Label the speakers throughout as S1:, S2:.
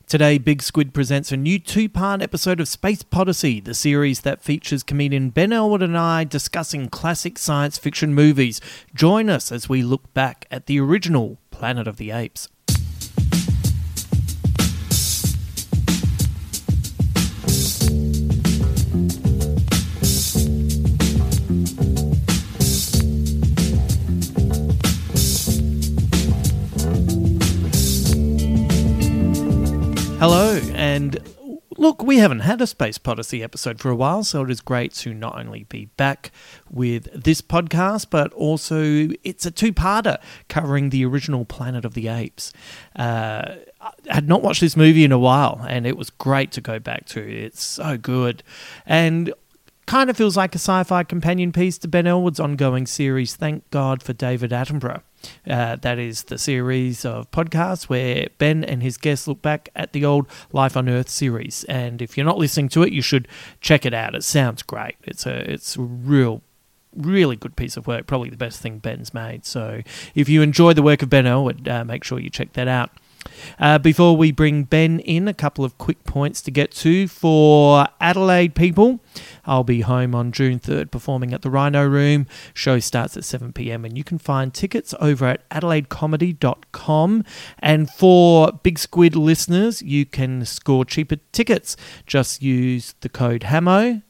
S1: Today, Big Squid presents a new two-part episode of Space Podyssey, the series that features comedian Ben Elwood and I discussing classic science fiction movies. Join us as we look back at the original Planet of the Apes. Hello, and look, we haven't had a Space Podyssey episode for a while, so it is great to not only be back with this podcast, but also it's a two-parter covering the original Planet of the Apes. I had not watched this movie in a while, and it was great to go back to. It's so good, and kind of feels like a sci-fi companion piece to Ben Elwood's ongoing series, Thank God for David Attenborough. That is the series of podcasts where Ben and his guests look back at the old Life on Earth series. And if you're not listening to it, you should check it out. It sounds great. It's a really good piece of work, probably the best thing Ben's made. So if you enjoy the work of Ben Elwood, make sure you check that out. Before we bring Ben in, a couple of quick points to get to. For Adelaide people, I'll be home on June 3rd performing at the Rhino Room. Show starts at 7 p.m. and you can find tickets over at adelaidecomedy.com. And for Big Squid listeners, you can score cheaper tickets. Just use the code HAMMO,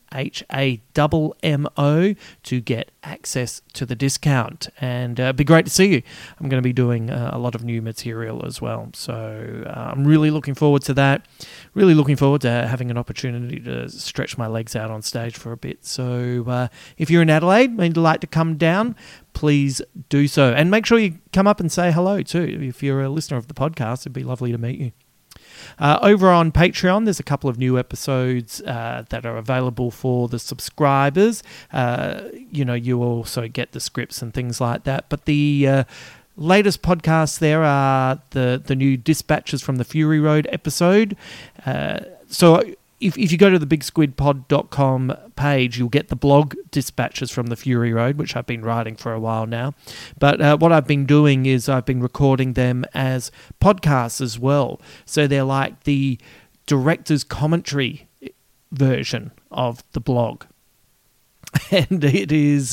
S1: HAMMO, to get access to the discount. And it'd be great to see you. I'm going to be doing a lot of new material as well. So I'm really looking forward to that. Really looking forward to having an opportunity to stretch my legs out on stage for a bit. So if you're in Adelaide and you'd like to come down, please do so. And make sure you come up and say hello too. If you're a listener of the podcast, it'd be lovely to meet you. Over on Patreon, there's a couple of new episodes that are available for the subscribers. You also get the scripts and things like that. But the latest podcasts there are the new Dispatches from the Fury Road episode. So if you go to the bigsquidpod.com page, you'll get the blog Dispatches from the Fury Road, which I've been writing for a while now. But what I've been doing is I've been recording them as podcasts as well. So they're like the director's commentary version of the blog. And it is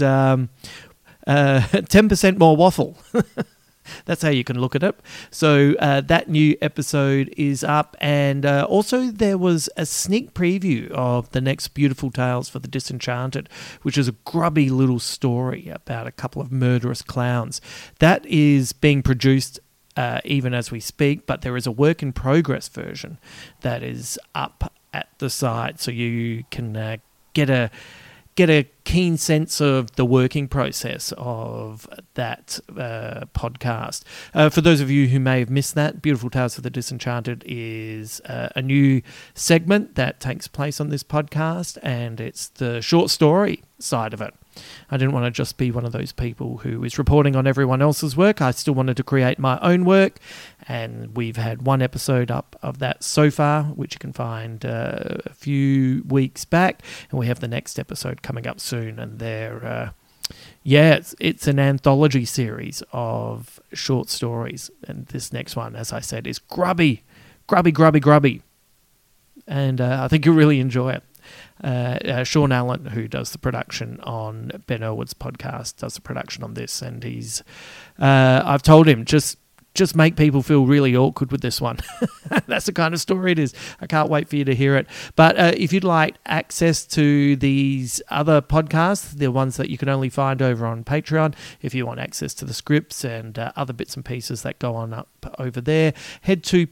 S1: 10% more waffle. That's how you can look at it. So that new episode is up. And also there was a sneak preview of the next Beautiful Tales for the Disenchanted, which is a grubby little story about a couple of murderous clowns. That is being produced even as we speak, but there is a work in progress version that is up at the site. So you can get a keen sense of the working process of that podcast. For those of you who may have missed that, Beautiful Tales for the Disenchanted is a new segment that takes place on this podcast, and it's the short story side of it. I didn't want to just be one of those people who is reporting on everyone else's work. I still wanted to create my own work, and we've had one episode up of that so far, which you can find a few weeks back, and we have the next episode coming up soon, and they're it's an anthology series of short stories, and this next one, as I said, is grubby, and I think you'll really enjoy it. Sean Allen, who does the production on Ben Elwood's podcast, does the production on this, and he's I've told him just make people feel really awkward with this one. That's the kind of story it is. I can't wait for you to hear it. But if you'd like access to these other podcasts, the ones that you can only find over on Patreon, if you want access to the scripts and other bits and pieces that go on up over there, head to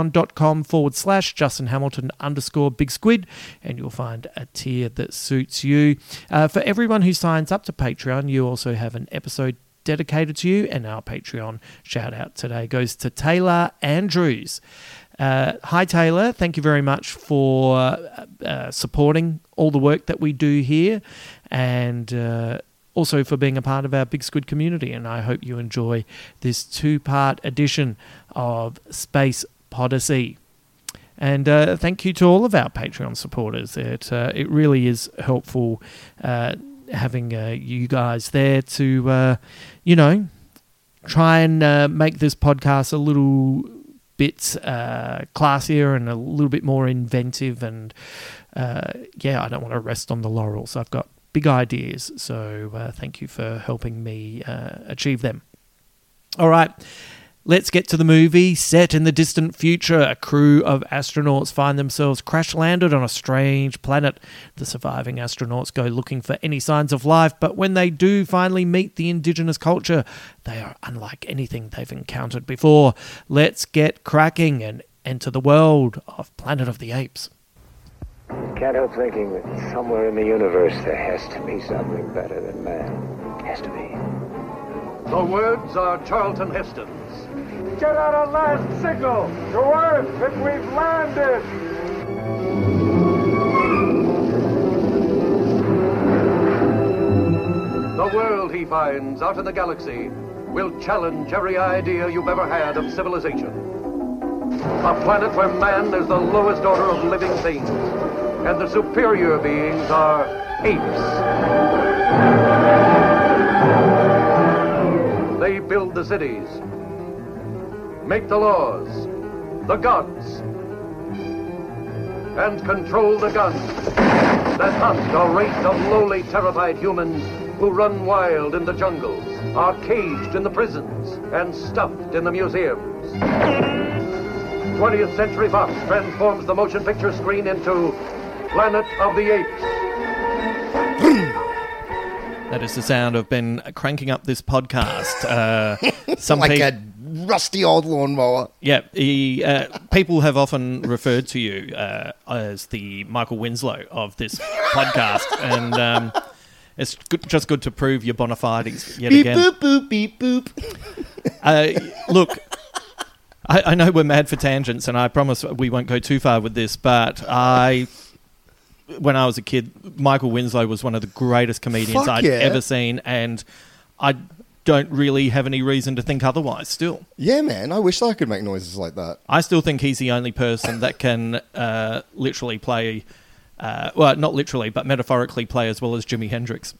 S1: patreon.com/JustinHamilton_Big Squid, and you'll find a tier that suits you. For everyone who signs up to Patreon, you also have an episode dedicated to you, and our Patreon shout out today goes to Taylor Andrews. Hi Taylor, thank you very much for supporting all the work that we do here, and also for being a part of our Big Squid community, and I hope you enjoy this two-part edition of Space Podyssey. And thank you to all of our Patreon supporters. It really is helpful having you guys there to, try and make this podcast a little bit classier and a little bit more inventive. And I don't want to rest on the laurels. I've got big ideas, so thank you for helping me achieve them. All right. Let's get to the movie. Set in the distant future, a crew of astronauts find themselves crash-landed on a strange planet. The surviving astronauts go looking for any signs of life, but when they do finally meet the indigenous culture, they are unlike anything they've encountered before. Let's get cracking and enter the world of Planet of the Apes.
S2: Can't help thinking that somewhere in the universe there has to be something better than man. Has to be.
S3: The words are Charlton Heston's.
S4: Get out a last signal to Earth that we've landed!
S3: The world he finds out in the galaxy will challenge every idea you've ever had of civilization. A planet where man is the lowest order of living things, and the superior beings are apes. They build the cities, make the laws, the gods, and control the guns that hunt a race of lowly, terrified humans who run wild in the jungles, are caged in the prisons, and stuffed in the museums. 20th Century Fox transforms the motion picture screen into Planet of the Apes.
S1: That is the sound of Ben cranking up this podcast.
S5: A rusty old lawnmower.
S1: Yeah, people have often referred to you as the Michael Winslow of this podcast, and it's just good to prove your bona fides yet
S5: Beep,
S1: again.
S5: boop, boop, beep, boop.
S1: Look, I know we're mad for tangents, and I promise we won't go too far with this, but when I was a kid, Michael Winslow was one of the greatest comedians I'd ever seen, and I don't really have any reason to think otherwise still.
S5: Yeah, man, I wish I could make noises like that.
S1: I still think he's the only person that can literally play, well, not literally, but metaphorically play as well as Jimi Hendrix.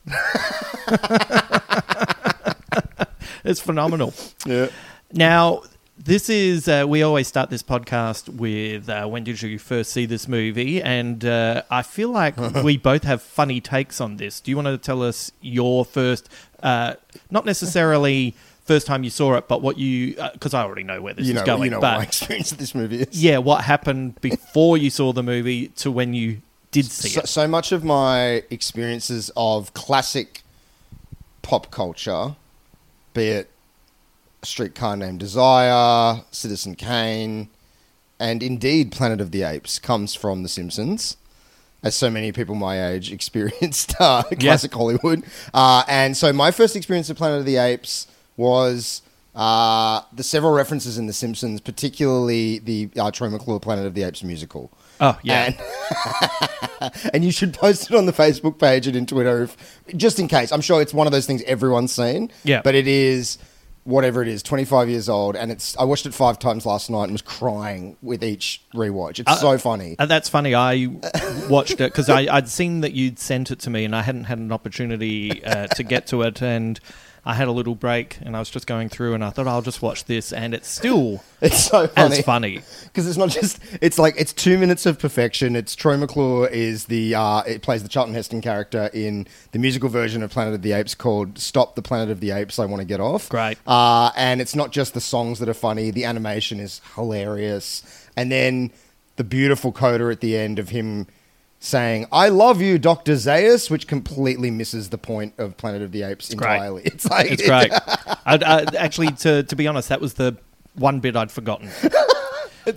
S1: It's phenomenal.
S5: Yeah.
S1: Now, this is, we always start this podcast with when did you first see this movie? And I feel like we both have funny takes on this. Do you want to tell us your first, not necessarily first time you saw it, but what you, because I already know where this is going.
S5: You know what my experience of this movie is.
S1: Yeah, what happened before you saw the movie to when you did see it.
S5: So much of my experiences of classic pop culture, be it A Streetcar Named Desire, Citizen Kane, and indeed Planet of the Apes, comes from The Simpsons, as so many people my age experienced classic Hollywood. And so my first experience of Planet of the Apes was the several references in The Simpsons, particularly the Troy McClure Planet of the Apes musical.
S1: Oh, yeah.
S5: And you should post it on the Facebook page and in Twitter, just in case. I'm sure it's one of those things everyone's seen.
S1: Yeah.
S5: But it is, whatever it is, 25 years old. And I watched it 5 times last night and was crying with each rewatch. It's so funny.
S1: That's funny. I watched it because I'd seen that you'd sent it to me and I hadn't had an opportunity to get to it. And I had a little break and I was just going through and I thought I'll just watch this, and it's still
S5: so funny.
S1: as funny.
S5: Because it's not just, it's like, it's 2 minutes of perfection. It's Troy McClure is it plays the Charlton Heston character in the musical version of Planet of the Apes called Stop the Planet of the Apes, I Want to Get Off.
S1: Great.
S5: And it's not just the songs that are funny, the animation is hilarious. And then the beautiful coda at the end of him saying, "I love you, Dr. Zaius," which completely misses the point of Planet of the Apes entirely.
S1: It's great. Actually, to be honest, that was the one bit I'd forgotten. And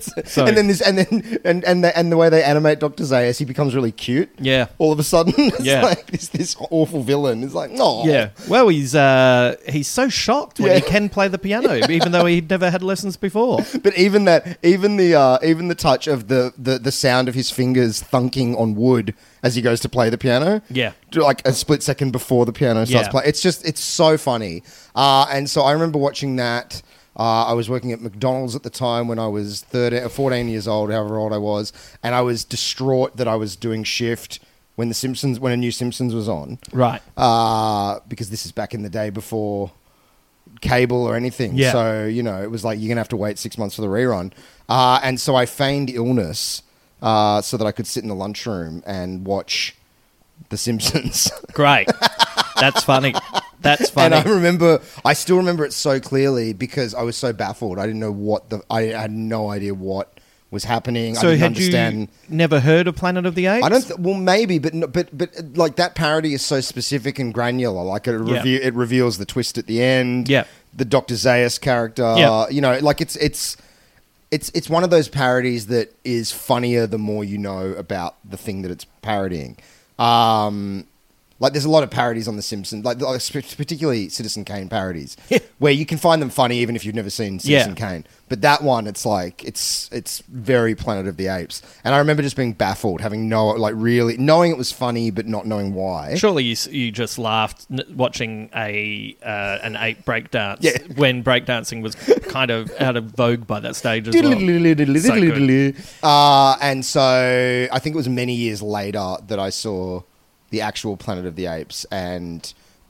S1: the way they animate Dr. Zaius, he becomes really cute. Yeah.
S5: All of a sudden, it's
S1: Yeah.
S5: like this awful villain. It's like, no.
S1: Yeah. Well, he's so shocked when he can play the piano, even though he'd never had lessons before.
S5: But even the touch of the sound of his fingers thunking on wood as he goes to play the piano.
S1: Yeah.
S5: Like a split second before the piano starts playing. It's so funny. And so I remember watching that. I was working at McDonald's at the time when I was 14 years old, however old I was, and I was distraught that I was doing shift when a new Simpsons was on.
S1: Right.
S5: Because this is back in the day before cable or anything.
S1: Yeah.
S5: So, it was like, you're going to have to wait 6 months for the rerun. And so I feigned illness so that I could sit in the lunchroom and watch The Simpsons.
S1: Great. That's funny. That's
S5: And
S1: funny.
S5: I still remember it so clearly because I was so baffled. I didn't know I had no idea what was happening.
S1: So
S5: I didn't
S1: had
S5: understand.
S1: you never heard of Planet of the Apes?
S5: I don't. Well, maybe, but like that parody is so specific and granular. Like it reveals the twist at the end.
S1: Yeah.
S5: The Dr. Zaius character.
S1: Yeah.
S5: Like it's one of those parodies that is funnier the more you know about the thing that it's parodying. Like there's a lot of parodies on The Simpsons, like particularly Citizen Kane parodies, where you can find them funny even if you've never seen Citizen Kane. But that one, it's like it's very Planet of the Apes, and I remember just being baffled, having really knowing it was funny but not knowing why.
S1: Surely you just laughed watching an ape breakdance when breakdancing was kind of out of vogue by that stage as well. So good.
S5: And so I think it was many years later that I saw the actual Planet of the Apes, and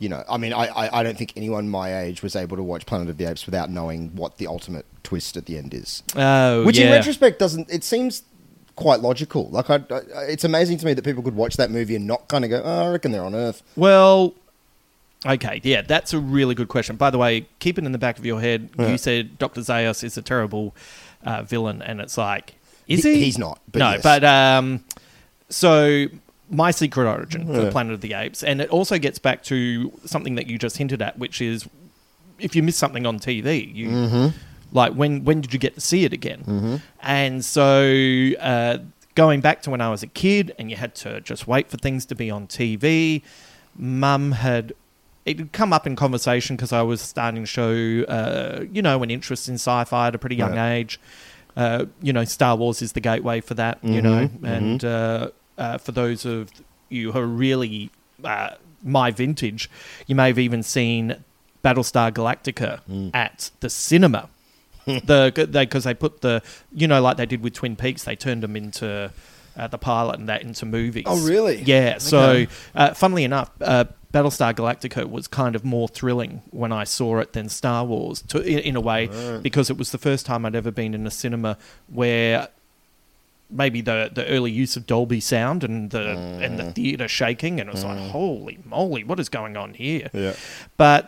S5: I don't think anyone my age was able to watch Planet of the Apes without knowing what the ultimate twist at the end is. Which in retrospect it seems quite logical. Like it's amazing to me that people could watch that movie and not kind of go, I reckon they're on Earth.
S1: Well, okay, yeah, that's a really good question. By the way, keep it in the back of your head. Yeah. You said Dr. Zaius is a terrible villain, and it's like, is he?
S5: He's not. But
S1: no,
S5: yes.
S1: But so My Secret Origin for Planet of the Apes, and it also gets back to something that you just hinted at, which is if you miss something on TV, you like when did you get to see it again? And so going back to when I was a kid, and you had to just wait for things to be on TV. Mum had come up in conversation because I was starting to show an interest in sci-fi at a pretty young age. Star Wars is the gateway for that, and for those of you who are really my vintage, you may have even seen Battlestar Galactica at the cinema. Because they put like they did with Twin Peaks, they turned them into the pilot and that into movies.
S5: Oh, really?
S1: Yeah. So, funnily enough, Battlestar Galactica was kind of more thrilling when I saw it than Star Wars, in a way, because it was the first time I'd ever been in a cinema where maybe the early use of Dolby sound and the theatre shaking, and it was like, holy moly, what is going on here? Yeah. But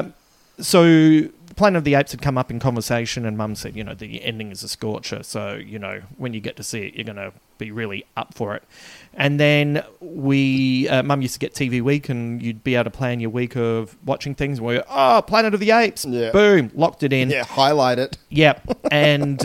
S1: so Planet of the Apes had come up in conversation, and Mum said, the ending is a scorcher, so when you get to see it, you're going to be really up for it. And then Mum used to get TV Week, and you'd be able to plan your week of watching things where, Planet of the Apes, boom, locked it in.
S5: Yeah, highlight it.
S1: Yep, and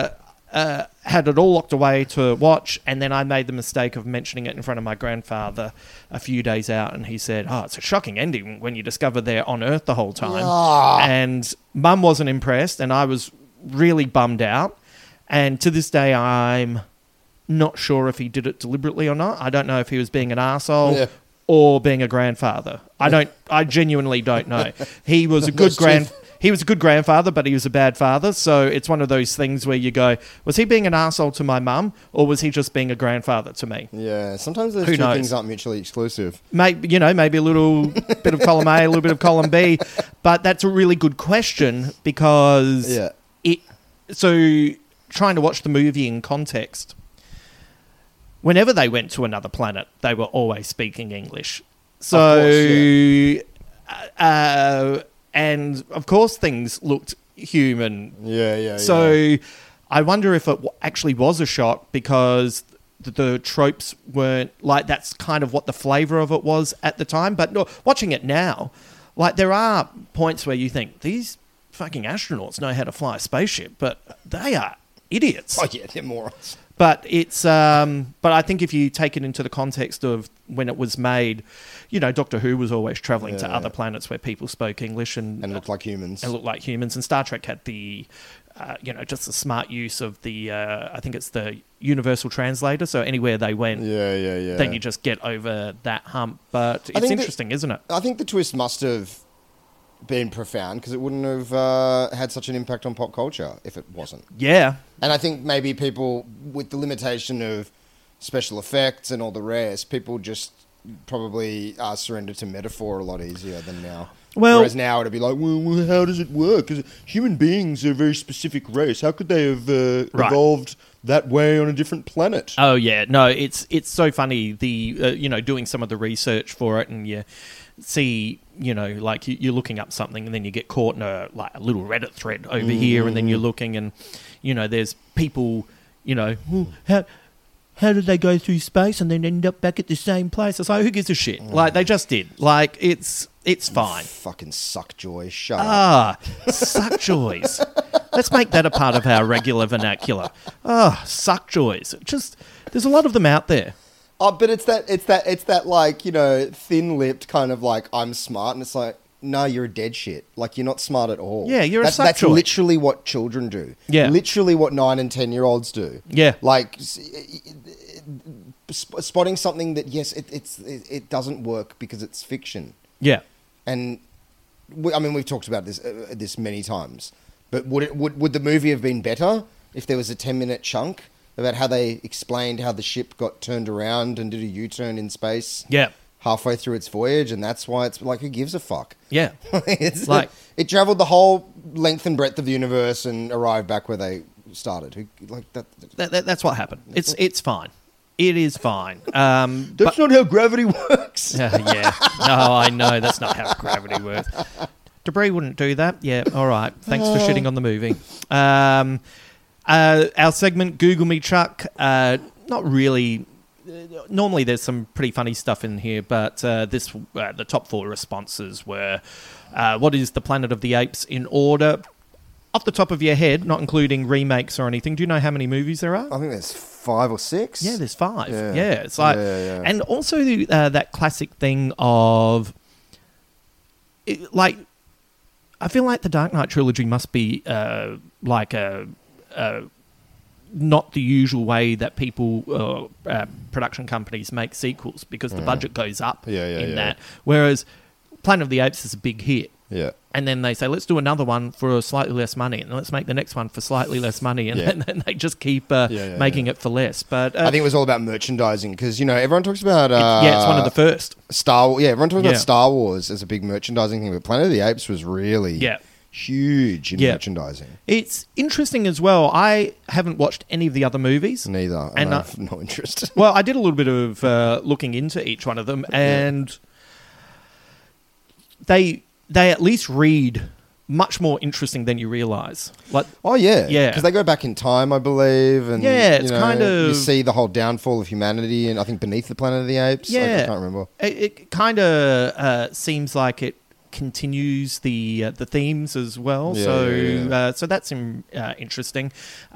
S1: had it all locked away to watch, and then I made the mistake of mentioning it in front of my grandfather a few days out, and he said, it's a shocking ending when you discover they're on Earth the whole time. And Mum wasn't impressed, and I was really bummed out, and to this day I'm not sure if he did it deliberately or not. I don't know if he was being an arsehole or being a grandfather. I genuinely don't know. He was a good He was a good grandfather, but he was a bad father. So it's one of those things where you go, was he being an arsehole to my mum, or was he just being a grandfather to me?
S5: Yeah, sometimes those two things aren't mutually exclusive.
S1: Maybe a little bit of column A, a little bit of column B. But that's a really good question because so trying to watch the movie in context, whenever they went to another planet, they were always speaking English. So... Of course, and, of course, things looked human.
S5: Yeah.
S1: So I wonder if it actually was a shock because the tropes weren't... Like, that's kind of what the flavour of it was at the time. But no, watching it now, like, there are points where you think, these fucking astronauts know how to fly a spaceship, but they are idiots.
S5: Oh, yeah, they're morons.
S1: But it's... but I think if you take it into the context of when it was made... Doctor Who was always travelling to other planets where people spoke English and
S5: looked like humans.
S1: And Star Trek had the, just the smart use of the, I think it's the universal translator. So anywhere they went, then you just get over that hump. But it's interesting, isn't it?
S5: I think the twist must have been profound because it wouldn't have had such an impact on pop culture if it wasn't.
S1: Yeah.
S5: And I think maybe people, with the limitation of special effects and all the rest, people just... probably surrender to metaphor a lot easier than now.
S1: Well-
S5: whereas now it'd be like, well, how does it work? Because human beings are a very specific race. How could they have
S1: Right.
S5: evolved that way on a different planet?
S1: Oh yeah, no, it's so funny. The doing some of the research for it, and you see, like you're looking up something, and then you get caught in a little Reddit thread over here, and then you're looking, and there's people, how did they go through space and then end up back at the same place? It's like, who gives a shit? Like, they just did. Like, it's fine.
S5: Fucking suck joy. Shut up.
S1: Suck joys. Let's make that a part of our regular vernacular. Suck joys. Just, there's a lot of them out there.
S5: Oh, but it's that like, thin-lipped kind of like, I'm smart, and it's like, no, you're a dead shit. Like, you're not smart at all.
S1: Yeah, you're a suck
S5: That's
S1: joy.
S5: literally what children do.
S1: Yeah.
S5: Literally what 9 and 10-year-olds do.
S1: Yeah.
S5: Like, spotting something that, yes, it doesn't work because it's fiction.
S1: Yeah.
S5: And, we've talked about this many times. But would the movie have been better if there was a 10-minute chunk about how they explained how the ship got turned around and did a U-turn in space?
S1: Yeah.
S5: Halfway through its voyage, and that's why it's like, who gives a fuck?
S1: Yeah.
S5: It's
S1: Like-
S5: it traveled the whole length and breadth of the universe and arrived back where they started. Who like that?
S1: That's what happened. It's fine. It is fine.
S5: That's not how gravity works.
S1: Yeah. No, I know. That's not how gravity works. Debris wouldn't do that. Yeah, all right. Thanks for shitting on the movie. Our segment, Google Me Chuck, not really... Normally there's some pretty funny stuff in here, but the top 4 responses were, what is the Planet of the Apes in order? Off the top of your head, not including remakes or anything, do you know how many movies there are?
S5: I think there's 5 or 6.
S1: Yeah, there's 5.
S5: Yeah.
S1: Yeah, it's like...
S5: Yeah.
S1: And also that classic thing of... I feel like the Dark Knight trilogy must be not the usual way that people, production companies make sequels, because the budget goes up in that. Whereas Planet of the Apes is a big hit.
S5: Yeah.
S1: And then they say, let's do another one for slightly less money, and let's make the next one for slightly less money, and then they just keep making it for less. But
S5: I think it was all about merchandising, because everyone talks about
S1: it's one of the first.
S5: Everyone talks about Star Wars as a big merchandising thing, but Planet of the Apes was really huge in merchandising.
S1: It's interesting as well. I haven't watched any of the other movies.
S5: Neither, and I have no interest.
S1: Well, I did a little bit of looking into each one of them, and they at least read much more interesting than you realise. Like,
S5: yeah, because they go back in time, I believe, and
S1: it's kind of,
S5: you see the whole downfall of humanity, and I think Beneath the Planet of the Apes.
S1: Yeah,
S5: I can't remember.
S1: It kind of seems like it continues the themes as well. So that's interesting.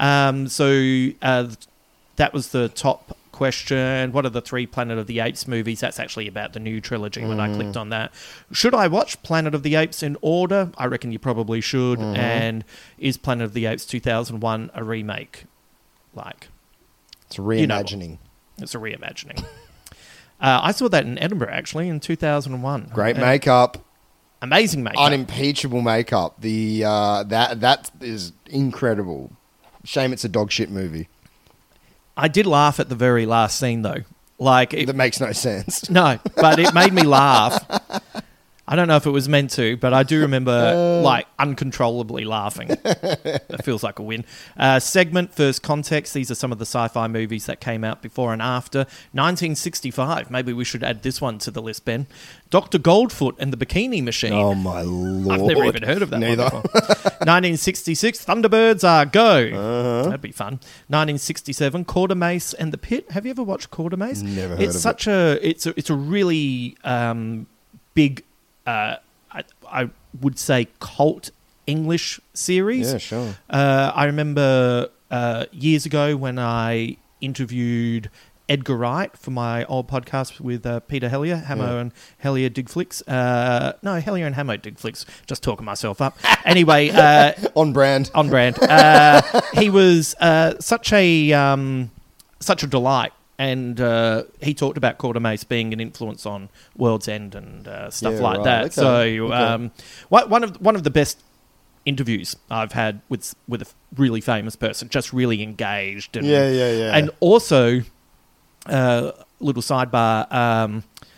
S1: That was the top question. What are the 3 Planet of the Apes movies? That's actually about the new trilogy when I clicked on that. Should I watch Planet of the Apes in order? I reckon you probably should. And is Planet of the Apes 2001 a remake?
S5: It's a reimagining.
S1: It's a reimagining. I saw that in Edinburgh, actually, in 2001.
S5: Great makeup.
S1: Amazing makeup.
S5: Unimpeachable makeup. The that is incredible. Shame it's a dog shit movie.
S1: I did laugh at the very last scene, though.
S5: That makes no sense.
S1: No, but it made me laugh. I don't know if it was meant to, but I do remember uncontrollably laughing. That feels like a win. Segment, First Context. These are some of the sci-fi movies that came out before and after. 1965. Maybe we should add this one to the list, Ben. Dr. Goldfoot and the Bikini Machine.
S5: Oh, my Lord.
S1: I've never even heard of that
S5: Neither.
S1: one before. 1966, Thunderbirds Are Go. That'd be fun. 1967, Quatermass and the Pit. Have you ever watched Quatermass?
S5: Never heard of
S1: it. It's a really big, I would say, cult English series.
S5: Yeah, sure.
S1: I remember years ago when I interviewed Edgar Wright for my old podcast with Peter Hellier, Hamo and Hellier Dig Flicks. No, Hellier and Hamo Dig Flicks. Just talking myself up. Anyway.
S5: On brand.
S1: On brand. He was such a delight. And he talked about Quatermass being an influence on World's End and stuff like that.
S5: Okay.
S1: So one of the best interviews I've had with a really famous person, just really engaged. And,
S5: Yeah.
S1: And also, little sidebar,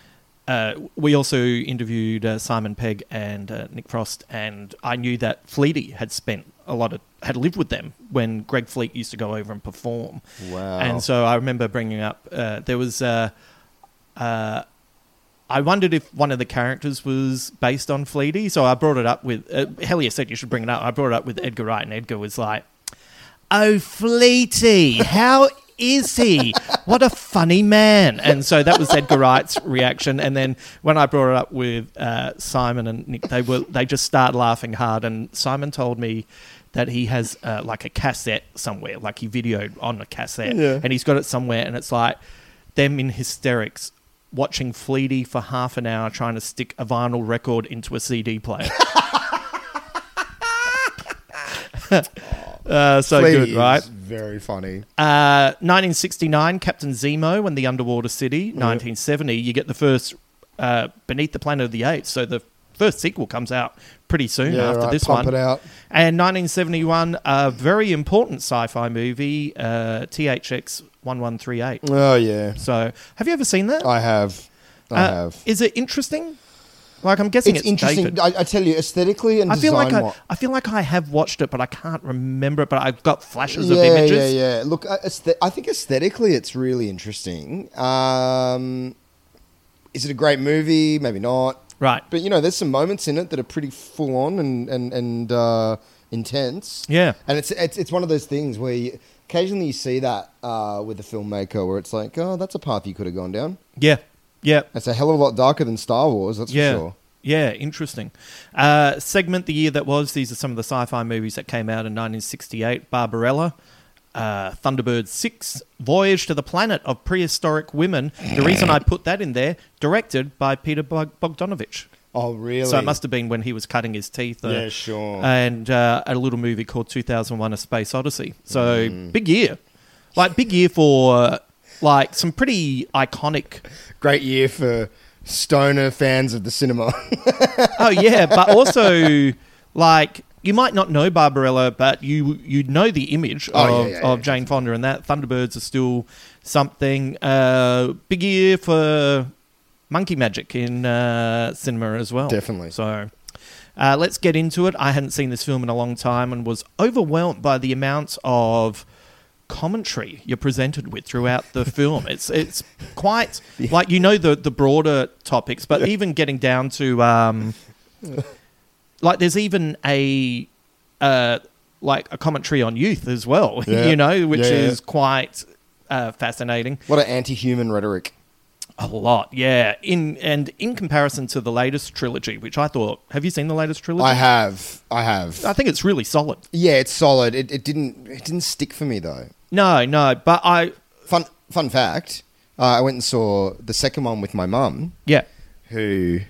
S1: we also interviewed Simon Pegg and Nick Frost, and I knew that Fleety had lived with them when Greg Fleet used to go over and perform.
S5: Wow.
S1: And so I remember bringing up, there was, I wondered if one of the characters was based on Fleety, so I brought it up with, Hellier said you should bring it up, I brought it up with Edgar Wright, and Edgar was like, "Oh, Fleety, how is he? What a funny man." And so that was Edgar Wright's reaction. And then when I brought it up with Simon and Nick, they just started laughing hard. And Simon told me that he has like a cassette somewhere, like he videoed on a cassette, and he's got it somewhere, and it's like them in hysterics watching Fleety for half an hour trying to stick a vinyl record into a CD player. So
S5: Fleety
S1: good, right?
S5: is very funny.
S1: 1969, Captain Zemo and the Underwater City. 1970, you get the first Beneath the Planet of the Apes. So the first sequel comes out pretty soon after this
S5: pump
S1: one.
S5: it out.
S1: And 1971, a very important sci-fi movie, THX 1138.
S5: Oh, yeah.
S1: So have you ever seen that?
S5: I have.
S1: Is it interesting? Like, I'm guessing it's
S5: interesting.
S1: dated.
S5: I tell you, aesthetically and
S1: I feel
S5: design.
S1: I feel like I have watched it, but I can't remember it. But I've got flashes of images.
S5: Yeah. Look, I think aesthetically it's really interesting. Is it a great movie? Maybe not.
S1: Right.
S5: But, there's some moments in it that are pretty full on and intense.
S1: Yeah.
S5: And it's one of those things where occasionally you see that with a filmmaker where it's like, oh, that's a path you could have gone down.
S1: Yeah. Yeah.
S5: It's a hell of a lot darker than Star Wars, that's for sure.
S1: Yeah, interesting. Segment the year that was. These are some of the sci-fi movies that came out in 1968. Barbarella, Thunderbird 6, Voyage to the Planet of Prehistoric Women. The reason I put that in there, directed by Peter Bogdanovich.
S5: Oh, really?
S1: So it must have been when he was cutting his teeth.
S5: Yeah, sure.
S1: And a little movie called 2001: A Space Odyssey. So big year. Like, big year for... like some pretty iconic...
S5: Great year for stoner fans of the cinema.
S1: Oh, yeah, but also, like, you might not know Barbarella, but you know the image of Jane Fonda, and that Thunderbirds are still something. Big year for Monkey Magic in cinema as well.
S5: Definitely.
S1: So let's get into it. I hadn't seen this film in a long time and was overwhelmed by the amount of commentary you're presented with throughout the film. It's quite like the broader topics, but even getting down to like there's even a commentary on youth as well, which is quite fascinating.
S5: What an anti-human rhetoric.
S1: A lot, yeah. In comparison to the latest trilogy, which I thought, have you seen the latest trilogy?
S5: I have.
S1: I think it's really solid.
S5: Yeah, it's solid. It didn't stick for me though.
S1: No, but
S5: Fun fact, I went and saw the second one with my mum.
S1: Yeah.
S5: Who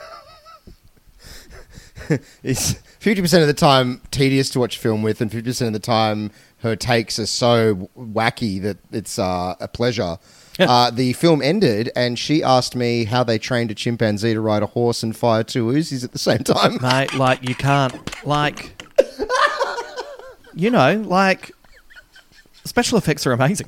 S5: is 50% of the time tedious to watch a film with, and 50% of the time her takes are so wacky that it's a pleasure.
S1: Yeah.
S5: The film ended, and she asked me how they trained a chimpanzee to ride a horse and fire 2 Uzis at the same time.
S1: Mate, like, you can't, like... special effects are amazing.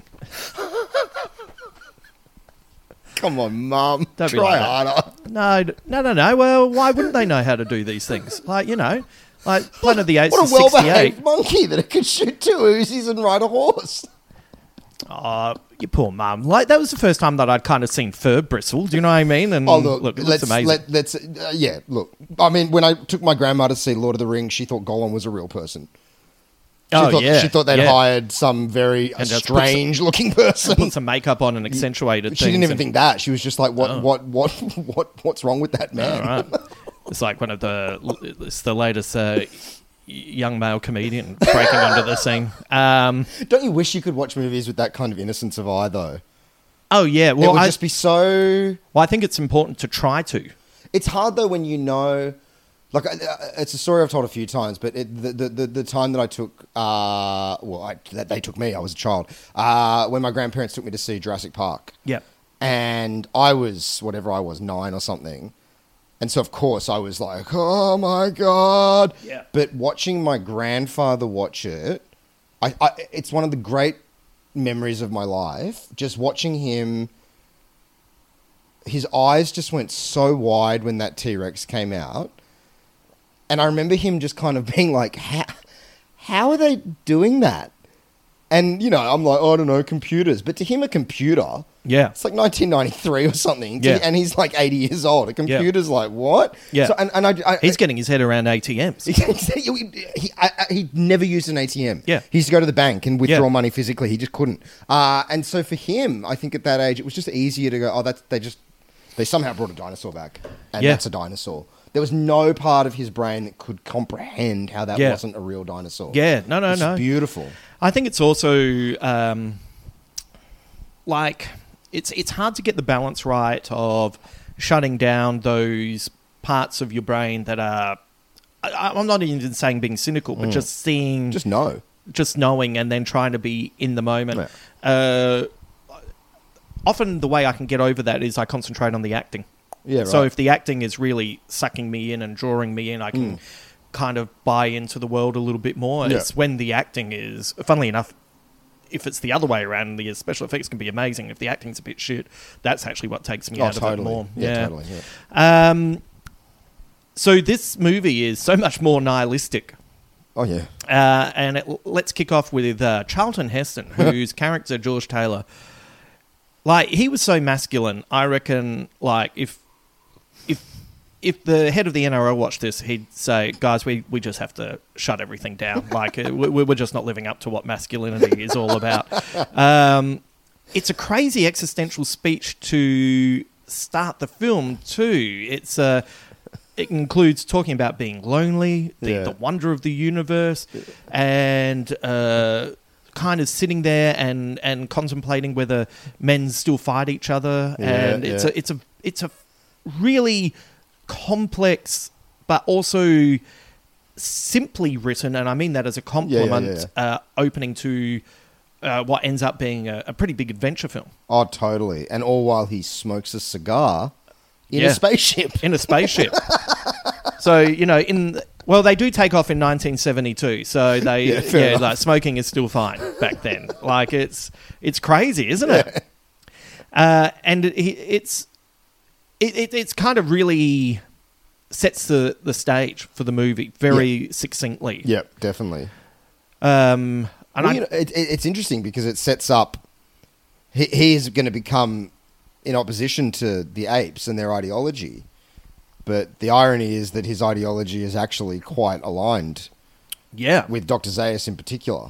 S5: Come on, Mum.
S1: Don't be
S5: Try
S1: like
S5: harder.
S1: No. Well, why wouldn't they know how to do these things? Like, like Planet of the Apes
S5: What
S1: is
S5: a well-behaved
S1: 68.
S5: monkey that it could shoot 2 Uzis and ride a horse.
S1: Oh, you poor mum. Like, that was the first time that I'd kind of seen fur bristle. Do you know what I mean? And look, it looks amazing.
S5: Look. I mean, when I took my grandma to see Lord of the Rings, she thought Gollum was a real person. She thought they'd hired some very strange-looking person.
S1: Put some makeup on and accentuated things.
S5: She didn't even think that. She was just like, what's wrong with that man?
S1: All right. It's like it's the latest young male comedian breaking onto the scene.
S5: Don't you wish you could watch movies with that kind of innocence of eye, though?
S1: Oh, yeah. Well,
S5: it would just be so...
S1: Well, I think it's important to try to.
S5: It's hard, though, when you know... Like, it's a story I've told a few times, but the time that I took... that they took me, I was a child, when my grandparents took me to see Jurassic Park.
S1: Yeah.
S5: And I was, 9 or something. And so, of course, I was like, oh, my God.
S1: Yeah.
S5: But watching my grandfather watch it, it's one of the great memories of my life. Just watching him his eyes just went so wide when that T-Rex came out. And I remember him just kind of being like, how are they doing that? And, you know, I'm like, oh, I don't know, computers. But to him, a computer,
S1: Yeah.
S5: it's like 1993 or something.
S1: Yeah.
S5: And he's like 80 years old. A computer's like, what?
S1: Yeah.
S5: So, and
S1: He's getting his head around ATMs.
S5: he never used an ATM.
S1: Yeah.
S5: He used to go to the bank and withdraw
S1: Yeah.
S5: money physically. He just couldn't. And so for him, I think at that age, it was just easier to go, oh, they somehow brought a dinosaur back. And
S1: Yeah.
S5: that's a dinosaur. There was no part of his brain that could comprehend how that
S1: Yeah.
S5: wasn't a real dinosaur.
S1: Yeah. No.
S5: It's beautiful.
S1: I think it's also like it's hard to get the balance right of shutting down those parts of your brain that are. I'm not even saying being cynical, but just seeing,
S5: Just know.
S1: just knowing, and then trying to be in the moment. Often, the way I can get over that is I concentrate on the acting.
S5: Yeah, right.
S1: So if the acting is really sucking me in and drawing me in, I can kind of buy into the world a little bit more.
S5: Yeah.
S1: It's when the acting is, funnily enough, if it's the other way around, the special effects can be amazing. If the acting's a bit shit, that's actually what takes me out of it more.
S5: Yeah, totally. Yeah.
S1: So this movie is so much more nihilistic.
S5: Oh, yeah.
S1: And let's kick off with Charlton Heston, whose character, George Taylor, like, he was so masculine. I reckon, like, if the head of the NRL watched this, he'd say, guys, we just have to shut everything down. Like, we're just not living up to what masculinity is all about. It's a crazy existential speech to start the film, too. It includes talking about being lonely, the wonder of the universe, and kind of sitting there and contemplating whether men still fight each other. And it's a really complex, but also simply written, and I mean that as a compliment, opening to what ends up being a pretty big adventure film.
S5: Oh, totally. And all while he smokes a cigar in a spaceship.
S1: In a spaceship. So, you know, they do take off in 1972, so they, like, smoking is still fine back then. Like, it's crazy, isn't it? And it's kind of really sets the stage for the movie very succinctly.
S5: Yep, definitely.
S1: And
S5: it's interesting because it sets up. He is going to become in opposition to the apes and their ideology, but the irony is that his ideology is actually quite aligned. With Dr. Zaius in particular.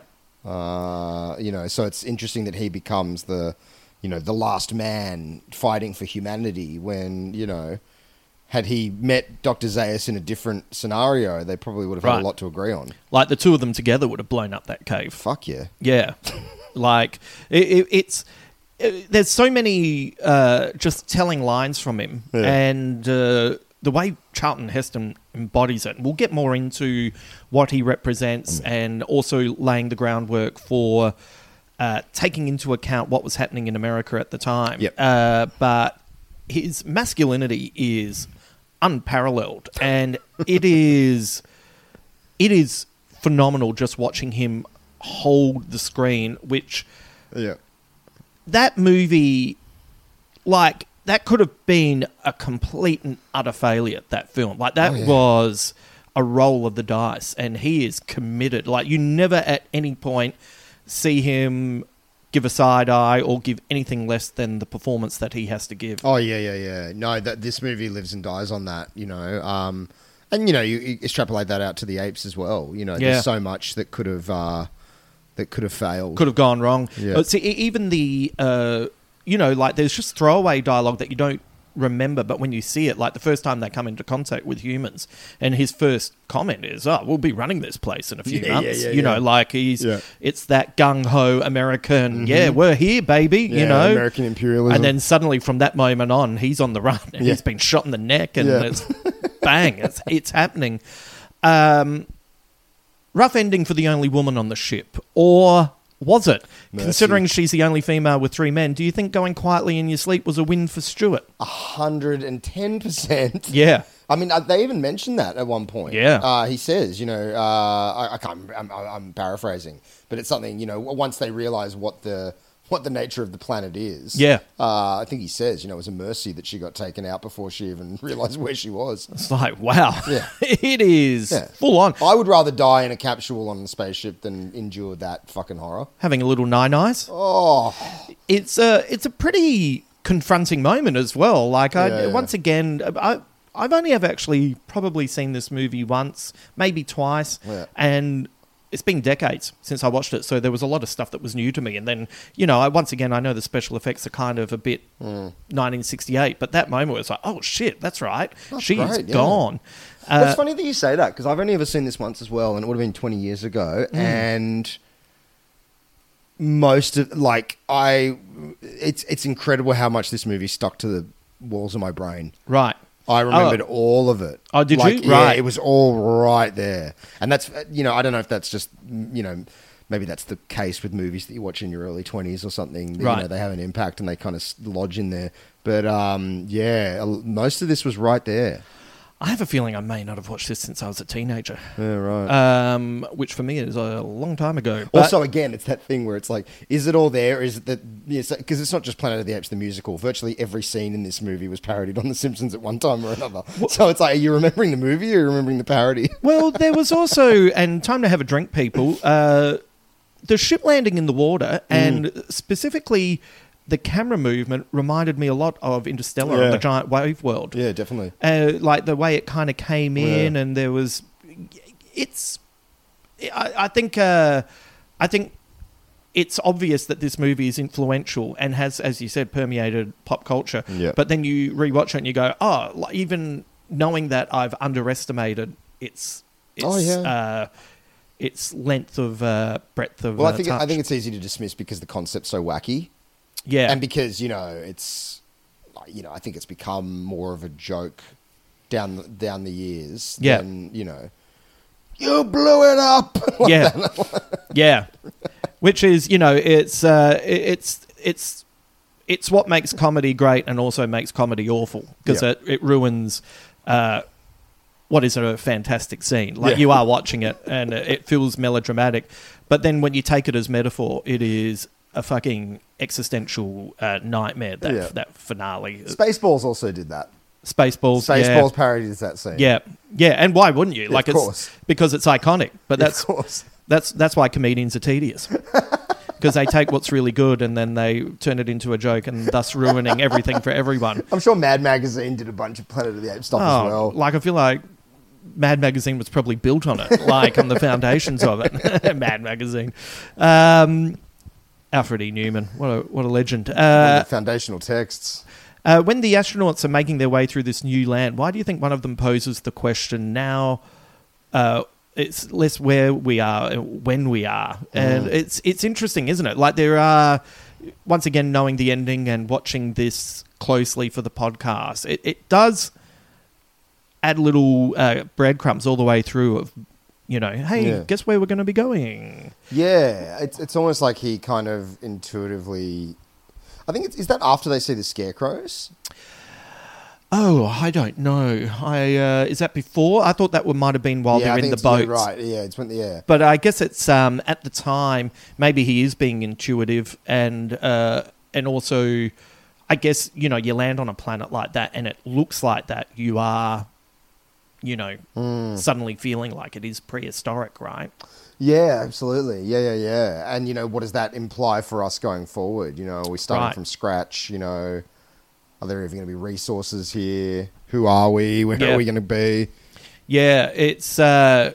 S5: So it's interesting that he becomes the last man fighting for humanity when, had he met Dr. Zaius in a different scenario, they probably would have had a lot to agree on.
S1: Like, the two of them together would have blown up that cave.
S5: Fuck yeah.
S1: Yeah. Like, there's so many just telling lines from him. Yeah. And the way Charlton Heston embodies it, and we'll get more into what he represents and also laying the groundwork for taking into account what was happening in America at the time.
S5: Yep.
S1: But his masculinity is unparalleled, and it is phenomenal just watching him hold the screen, which that movie, like, that could have been a complete and utter failure, that film. Like, that was a roll of the dice, and he is committed. Like, you never at any point see him give a side eye or give anything less than the performance that he has to give.
S5: Oh, yeah. No, this movie lives and dies on that, And, you extrapolate that out to the apes as well. There's so much that could have failed.
S1: Could have gone wrong.
S5: Yeah.
S1: See, even the, like, there's just throwaway dialogue that you don't remember, but when you see it, like, the first time they come into contact with humans, and his first comment is, we'll be running this place in a few months. Like, it's that gung-ho American, we're here, baby,
S5: American imperialism.
S1: And then suddenly from that moment on, he's on the run, and he's been shot in the neck, and it's bang, it's happening. Rough ending for the only woman on the ship, or was it? Mercy. Considering she's the only female with 3 men, do you think going quietly in your sleep was a win for Stuart?
S5: 110%.
S1: Yeah.
S5: I mean, they even mentioned that at one point.
S1: Yeah.
S5: He says, I'm paraphrasing, but it's something, once they realise what the what the nature of the planet is.
S1: Yeah.
S5: I think he says, it was a mercy that she got taken out before she even realised where she was.
S1: It's like, wow.
S5: Yeah.
S1: It is full on.
S5: I would rather die in a capsule on a spaceship than endure that fucking horror.
S1: Having a little nine-eyes.
S5: Oh.
S1: It's a pretty confronting moment as well. Like, once again, I've only ever actually probably seen this movie once, maybe twice, and it's been decades since I watched it, so there was a lot of stuff that was new to me. And then, once again, I know the special effects are kind of a bit 1968, but that moment was like, oh, shit, that's right. She's gone.
S5: Well, it's funny that you say that, because I've only ever seen this once as well, and it would have been 20 years ago, and most of, it's incredible how much this movie stuck to the walls of my brain.
S1: Right.
S5: I remembered all of it.
S1: Oh, did you?
S5: Yeah,
S1: right.
S5: It was all right there. And that's, I don't know if that's just, maybe that's the case with movies that you watch in your early 20s or something.
S1: Right.
S5: They have an impact and they kind of lodge in there. But, most of this was right there.
S1: I have a feeling I may not have watched this since I was a teenager.
S5: Yeah, right.
S1: Which for me is a long time ago. But
S5: Also, again, it's that thing where it's like, is it all there? Is it that? Because it's not just Planet of the Apes, the musical. Virtually every scene in this movie was parodied on The Simpsons at one time or another. So it's like, are you remembering the movie or are you remembering the parody?
S1: Well, there was also, and time to have a drink, people, the ship landing in the water, and specifically the camera movement reminded me a lot of Interstellar and the giant wave world.
S5: Yeah, definitely.
S1: Like the way it kind of came in, and there was, I think it's obvious that this movie is influential and has, as you said, permeated pop culture.
S5: Yeah.
S1: But then you rewatch it and you go, even knowing that I've underestimated its length of breadth of.
S5: Well, I
S1: touch.
S5: think it's easy to dismiss because the concept's so wacky.
S1: Yeah.
S5: And because, it's, I think it's become more of a joke down the years than, you blew it up.
S1: Yeah. Which is, it's what makes comedy great and also makes comedy awful, because it ruins what is a fantastic scene. Like, you are watching it and it feels melodramatic, but then when you take it as metaphor, it is a fucking existential nightmare, that finale.
S5: Spaceballs also did that.
S1: Spaceballs
S5: parodies that scene.
S1: Yeah, and why wouldn't you?
S5: Of course.
S1: Because it's iconic. But
S5: of course.
S1: That's why comedians are tedious. Because they take what's really good and then they turn it into a joke, and thus ruining everything for everyone.
S5: I'm sure Mad Magazine did a bunch of Planet of the Apes stuff as well.
S1: Like, I feel like Mad Magazine was probably built on it, like on the foundations of it. Mad Magazine. Alfred E. Newman, what a legend.
S5: One of the foundational texts.
S1: When the astronauts are making their way through this new land, why do you think one of them poses the question now? It's less where we are, when we are. And it's interesting, isn't it? Like, there are, once again, knowing the ending and watching this closely for the podcast, it does add little breadcrumbs all the way through of, guess where we're going to be going?
S5: Yeah, it's almost like he kind of intuitively... I think is that after they see the scarecrows?
S1: Oh, I don't know. Is that before? I thought that might have been while they're in the boat.
S5: Yeah, right. Yeah, it's when
S1: But I guess it's at the time. Maybe he is being intuitive, and also, I guess you land on a planet like that, and it looks like that. You are, suddenly feeling like it is prehistoric, right?
S5: Yeah, absolutely. Yeah. And, what does that imply for us going forward? Are we starting from scratch? Are there even going to be resources here? Who are we? Where are we going to be?
S1: Yeah, it's a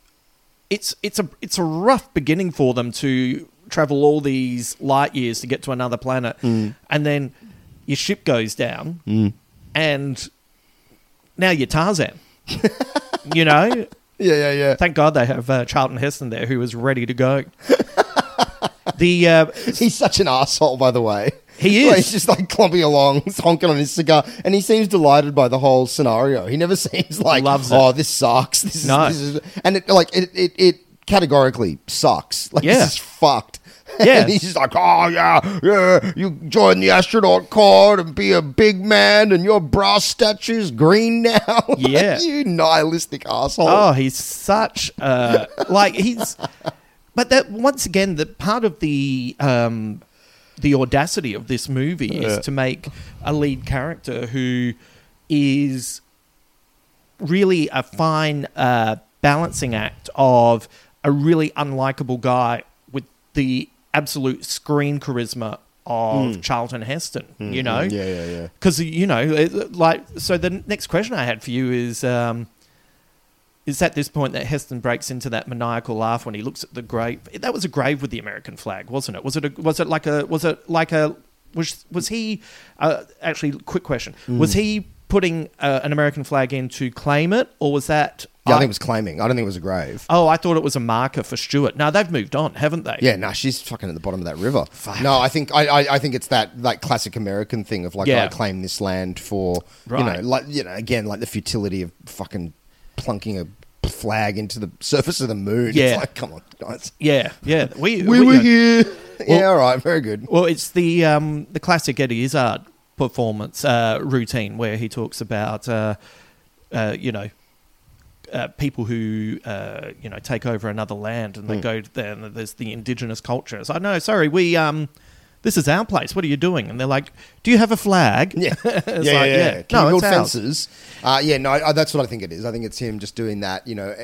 S1: rough beginning for them to travel all these light years to get to another planet. And then your ship goes down and now you're Tarzan.
S5: Yeah.
S1: Thank God they have Charlton Heston there, who was ready to go.
S5: He's such an arsehole, by the way.
S1: He is.
S5: He's just like clumping along, honking on his cigar, and he seems delighted by the whole scenario. He never seems like,
S1: loves it.
S5: Oh, this sucks. This is, and it categorically sucks. Like, this is fucked.
S1: Yeah.
S5: And he's just like, oh, yeah, you join the astronaut corps and be a big man, and your brass statue's green now.
S1: Yeah.
S5: You nihilistic asshole.
S1: Oh, he's such but that, once again, the part of the the audacity of this movie is to make a lead character who is really a fine balancing act of a really unlikable guy with the absolute screen charisma of Charlton Heston, you know?
S5: Yeah.
S1: Because, you know, so the next question I had for you is at this point that Heston breaks into that maniacal laugh when he looks at the grave. That was a grave with the American flag, wasn't it? Was he, actually, quick question, was he putting an American flag in to claim it, or was that...
S5: Yeah, I think it was claiming. I don't think it was a grave.
S1: Oh, I thought it was a marker for Stuart. No, they've moved on, haven't they?
S5: Yeah, no, she's fucking at the bottom of that river. Fuck. No, I think it's that like classic American thing of like, I claim this land for, again, like the futility of fucking plunking a flag into the surface of the moon.
S1: Yeah.
S5: It's like, come on, guys.
S1: Yeah.
S5: We were here. Yeah, all right, very good.
S1: Well, it's the classic Eddie Izzard performance routine where he talks about, people who take over another land and they go there and there's the indigenous culture. So no, sorry, this is our place. What are you doing? And they're like, do you have a flag?
S5: Yeah,
S1: yeah.
S5: Can you build
S1: ours.
S5: fences? That's what I think it is. I think it's him just doing that.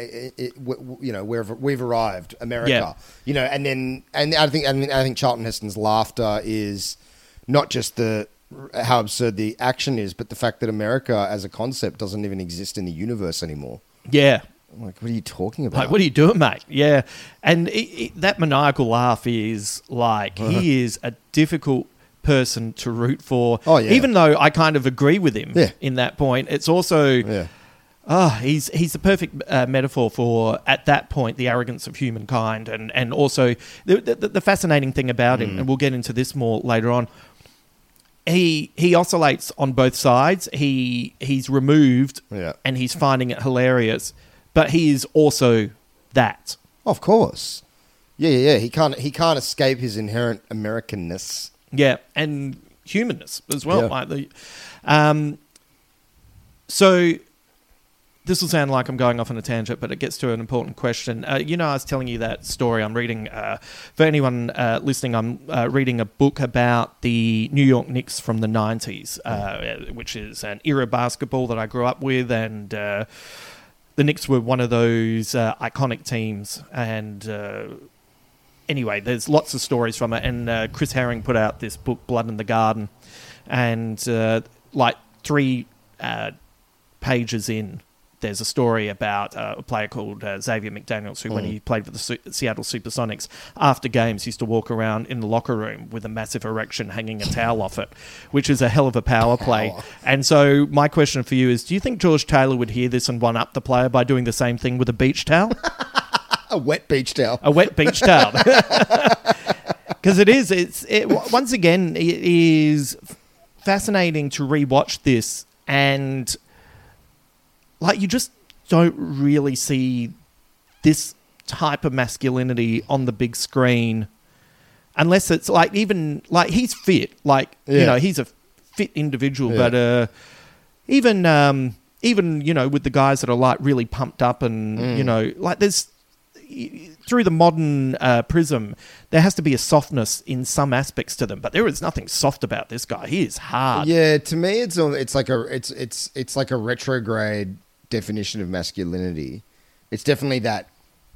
S5: Wherever we've arrived, America.
S1: Yeah.
S5: And I think Charlton Heston's laughter is not just how absurd the action is, but the fact that America as a concept doesn't even exist in the universe anymore.
S1: Yeah.
S5: I'm like, what are you talking about?
S1: Like, what are you doing, mate? Yeah. And that maniacal laugh is like, he is a difficult person to root for.
S5: Oh, yeah.
S1: Even though I kind of agree with him in that point, it's also, he's the perfect metaphor for, at that point, the arrogance of humankind. And also the fascinating thing about him, and we'll get into this more later on, He oscillates on both sides. He's removed, and he's finding it hilarious, but he is also that.
S5: Of course, yeah. He can't escape his inherent Americanness.
S1: Yeah, and humanness as well.
S5: Yeah.
S1: Like so this will sound like I'm going off on a tangent, but it gets to an important question. I was telling you that story I'm reading. For anyone listening, I'm reading a book about the New York Knicks from the 90s, which is an era of basketball that I grew up with, and the Knicks were one of those iconic teams. And anyway, there's lots of stories from it, and Chris Herring put out this book, Blood in the Garden, and 3 pages in, there's a story about a player called Xavier McDaniels, who, when he played for the Seattle Supersonics, after games used to walk around in the locker room with a massive erection hanging a towel off it, which is a hell of a power play. And so my question for you is, do you think George Taylor would hear this and one-up the player by doing the same thing with a beach towel?
S5: A wet beach towel.
S1: A wet beach towel. Because once again, it is fascinating to rewatch this, and like, you just don't really see this type of masculinity on the big screen unless it's like, even like, he's fit, like, he's a fit individual, but even with the guys that are like really pumped up and like, there's, through the modern prism, there has to be a softness in some aspects to them, but there is nothing soft about this guy. He is hard.
S5: Yeah, to me, it's like a retrograde definition of masculinity. It's definitely that,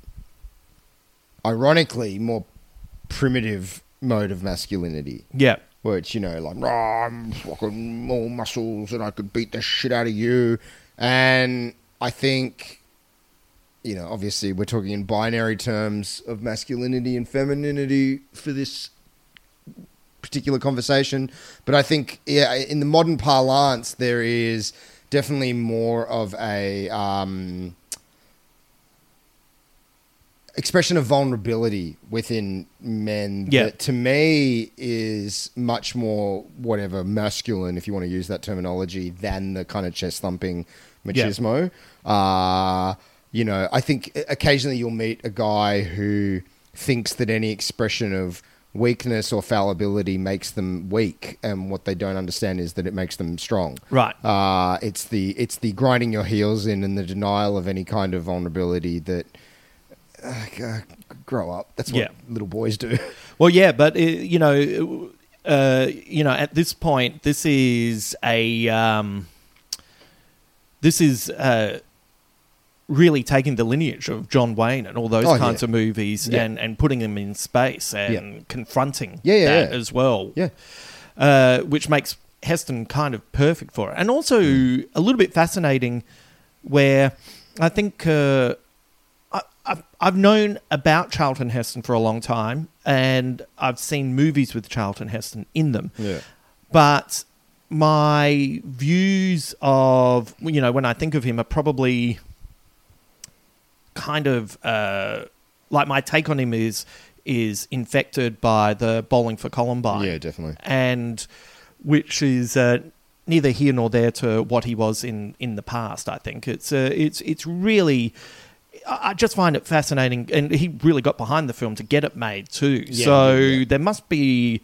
S5: ironically, more primitive mode of masculinity.
S1: Yeah.
S5: Where it's, like, I'm fucking more muscles and I could beat the shit out of you. And I think, obviously we're talking in binary terms of masculinity and femininity for this particular conversation. But I think, in the modern parlance, there is definitely more of a expression of vulnerability within men that, to me, is much more masculine, if you want to use that terminology, than the kind of chest thumping machismo. I think occasionally you'll meet a guy who thinks that any expression of weakness or fallibility makes them weak, and what they don't understand is that it makes them strong.
S1: Right.
S5: It's the grinding your heels in and the denial of any kind of vulnerability that grow up. That's what little boys do.
S1: Well, yeah, but at this point, this is really taking the lineage of John Wayne and all those kinds of movies and putting them in space and confronting that as well.
S5: Yeah.
S1: Which makes Heston kind of perfect for it. And also a little bit fascinating where I think I've known about Charlton Heston for a long time and I've seen movies with Charlton Heston in them.
S5: Yeah.
S1: But my views of, when I think of him are probably kind of like my take on him is infected by the Bowling for Columbine.
S5: Yeah, definitely.
S1: And which is neither here nor there to what he was in the past. I think it's really. I just find it fascinating, and he really got behind the film to get it made too. Yeah, there must be.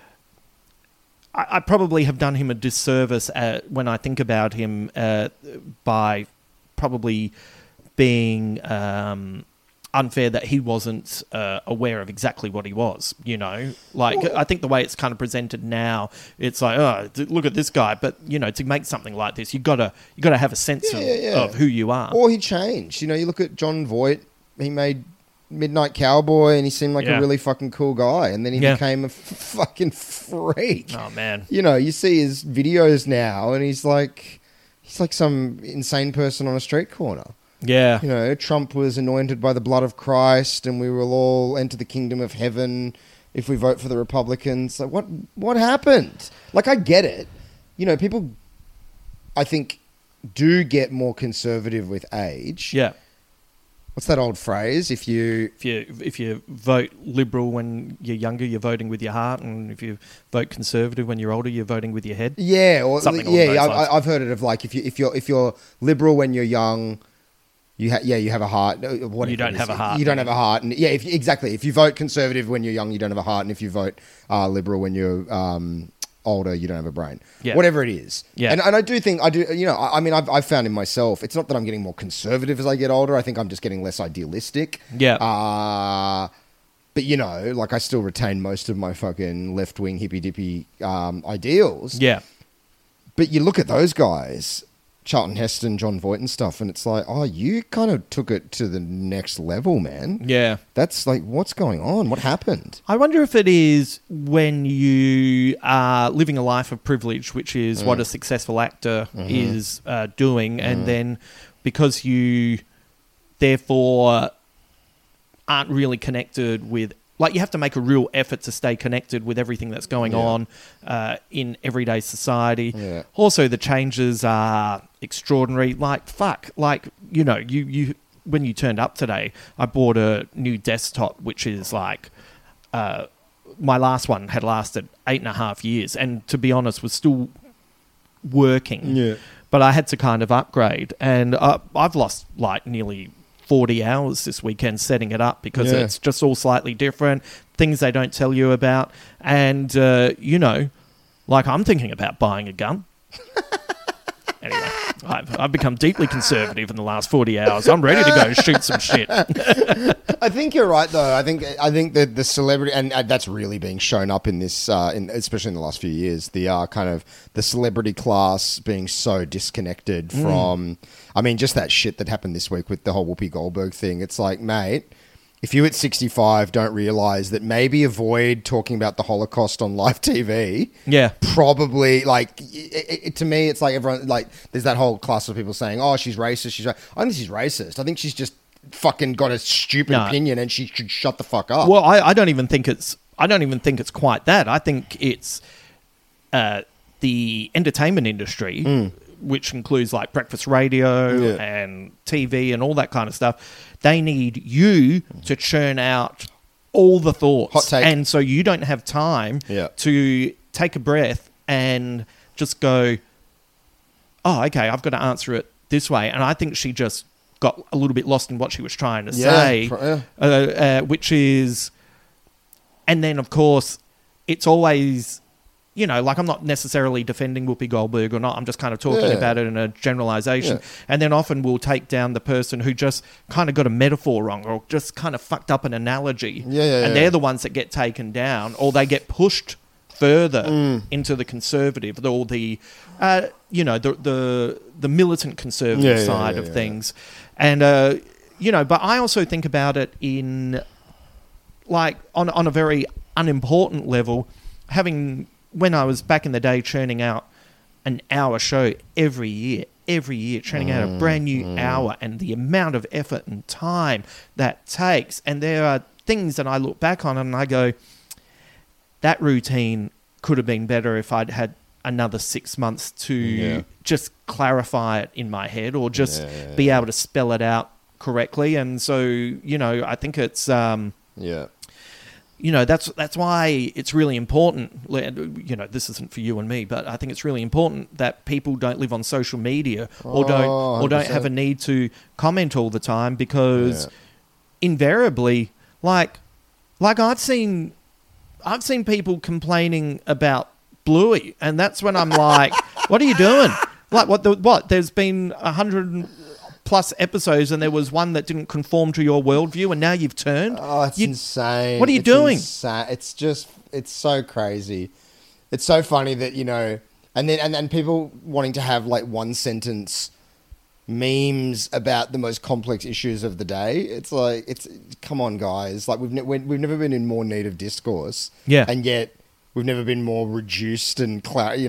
S1: I probably have done him a disservice when I think about him by probably being unfair that he wasn't aware of exactly what he was, I think the way it's kind of presented now, it's like, oh, look at this guy, but to make something like this, you gotta have a sense of who you are.
S5: Or he changed. You look at John Voight. He made Midnight Cowboy, and he seemed like a really fucking cool guy, and then he became a fucking freak.
S1: Oh man,
S5: you see his videos now, and he's like some insane person on a street corner.
S1: Yeah.
S5: Trump was anointed by the blood of Christ and we will all enter the kingdom of heaven if we vote for the Republicans. Like, what happened? Like, I get it. People, I think, do get more conservative with age.
S1: Yeah.
S5: What's that old phrase? If you
S1: vote Liberal when you're younger, you're voting with your heart, and if you vote Conservative when you're older, you're voting with your head.
S5: Yeah, or
S1: something along those lines.
S5: I've heard it of like if you're Liberal when you're young. You have a heart.
S1: You don't have a heart.
S5: You don't have a heart. And exactly. If you vote Conservative when you're young, you don't have a heart. And if you vote Liberal when you're older, you don't have a brain.
S1: Yeah.
S5: Whatever it is.
S1: Yeah.
S5: And I do think, I've found in myself, it's not that I'm getting more conservative as I get older. I think I'm just getting less idealistic.
S1: Yeah.
S5: But, I still retain most of my fucking left-wing hippy-dippy ideals.
S1: Yeah.
S5: But you look at those guys... Charlton Heston, John Voight and stuff, and it's like, oh, you kind of took it to the next level, man.
S1: Yeah.
S5: That's like, what's going on? What happened?
S1: I wonder if it is when you are living a life of privilege, which is what a successful actor is doing, and then because you therefore aren't really connected with... Like, you have to make a real effort to stay connected with everything that's going on in everyday society.
S5: Yeah.
S1: Also, the changes are extraordinary. Like, fuck. Like, you when you turned up today, I bought a new desktop, which is like... my last one had lasted 8.5 years, and to be honest, was still working.
S5: Yeah.
S1: But I had to kind of upgrade, and I've lost, like, nearly... 40 hours this weekend setting it up because it's just all slightly different, things they don't tell you about. And, like I'm thinking about buying a gun. Anyway, I've become deeply conservative in the last 40 hours. I'm ready to go shoot some shit.
S5: I think you're right, though. I think that the celebrity, and that's really being shown up in this, especially in the last few years, the kind of the celebrity class being so disconnected from, just that shit that happened this week with the whole Whoopi Goldberg thing. It's like, mate, if you at 65 don't realise that maybe avoid talking about the Holocaust on live TV, probably, like, to me, it's like everyone, like, there's that whole class of people saying, oh, she's racist. I don't think she's racist. I think she's just fucking got a stupid opinion and she should shut the fuck up.
S1: Well, I don't even think it's quite that. I think it's the entertainment industry, which includes like breakfast radio and TV and all that kind of stuff. They need you to churn out all the thoughts.
S5: Hot take.
S1: And so you don't have time to take a breath and just go, oh, okay, I've got to answer it this way. And I think she just got a little bit lost in what she was trying to say, which is... And then, of course, it's always... like I'm not necessarily defending Whoopi Goldberg or not. I'm just kind of talking about it in a generalization. Yeah. And then often we'll take down the person who just kind of got a metaphor wrong or just kind of fucked up an analogy. And they're the ones that get taken down or they get pushed further into the conservative or the the militant conservative side of things. And but I also think about it in like on a very unimportant level, when I was back in the day churning out an hour show every year, churning out a brand new hour, and the amount of effort and time that takes. And there are things that I look back on and I go, that routine could have been better if I'd had another 6 months to just clarify it in my head, or just be able to spell it out correctly. And so, I think it's... that's why it's really important. This isn't for you and me, but I think it's really important that people don't live on social media or don't have a need to comment all the time, because invariably, like I've seen people complaining about Bluey, and that's when I'm like, what are you doing? Like what? There's been 100 plus episodes, and there was one that didn't conform to your worldview, and now you've turned.
S5: Oh, it's insane.
S1: What are you doing?
S5: It's so crazy. It's so funny that, and then people wanting to have like one sentence memes about the most complex issues of the day. It's like, come on, guys. Like we've never been in more need of discourse.
S1: Yeah.
S5: And yet we've never been more reduced and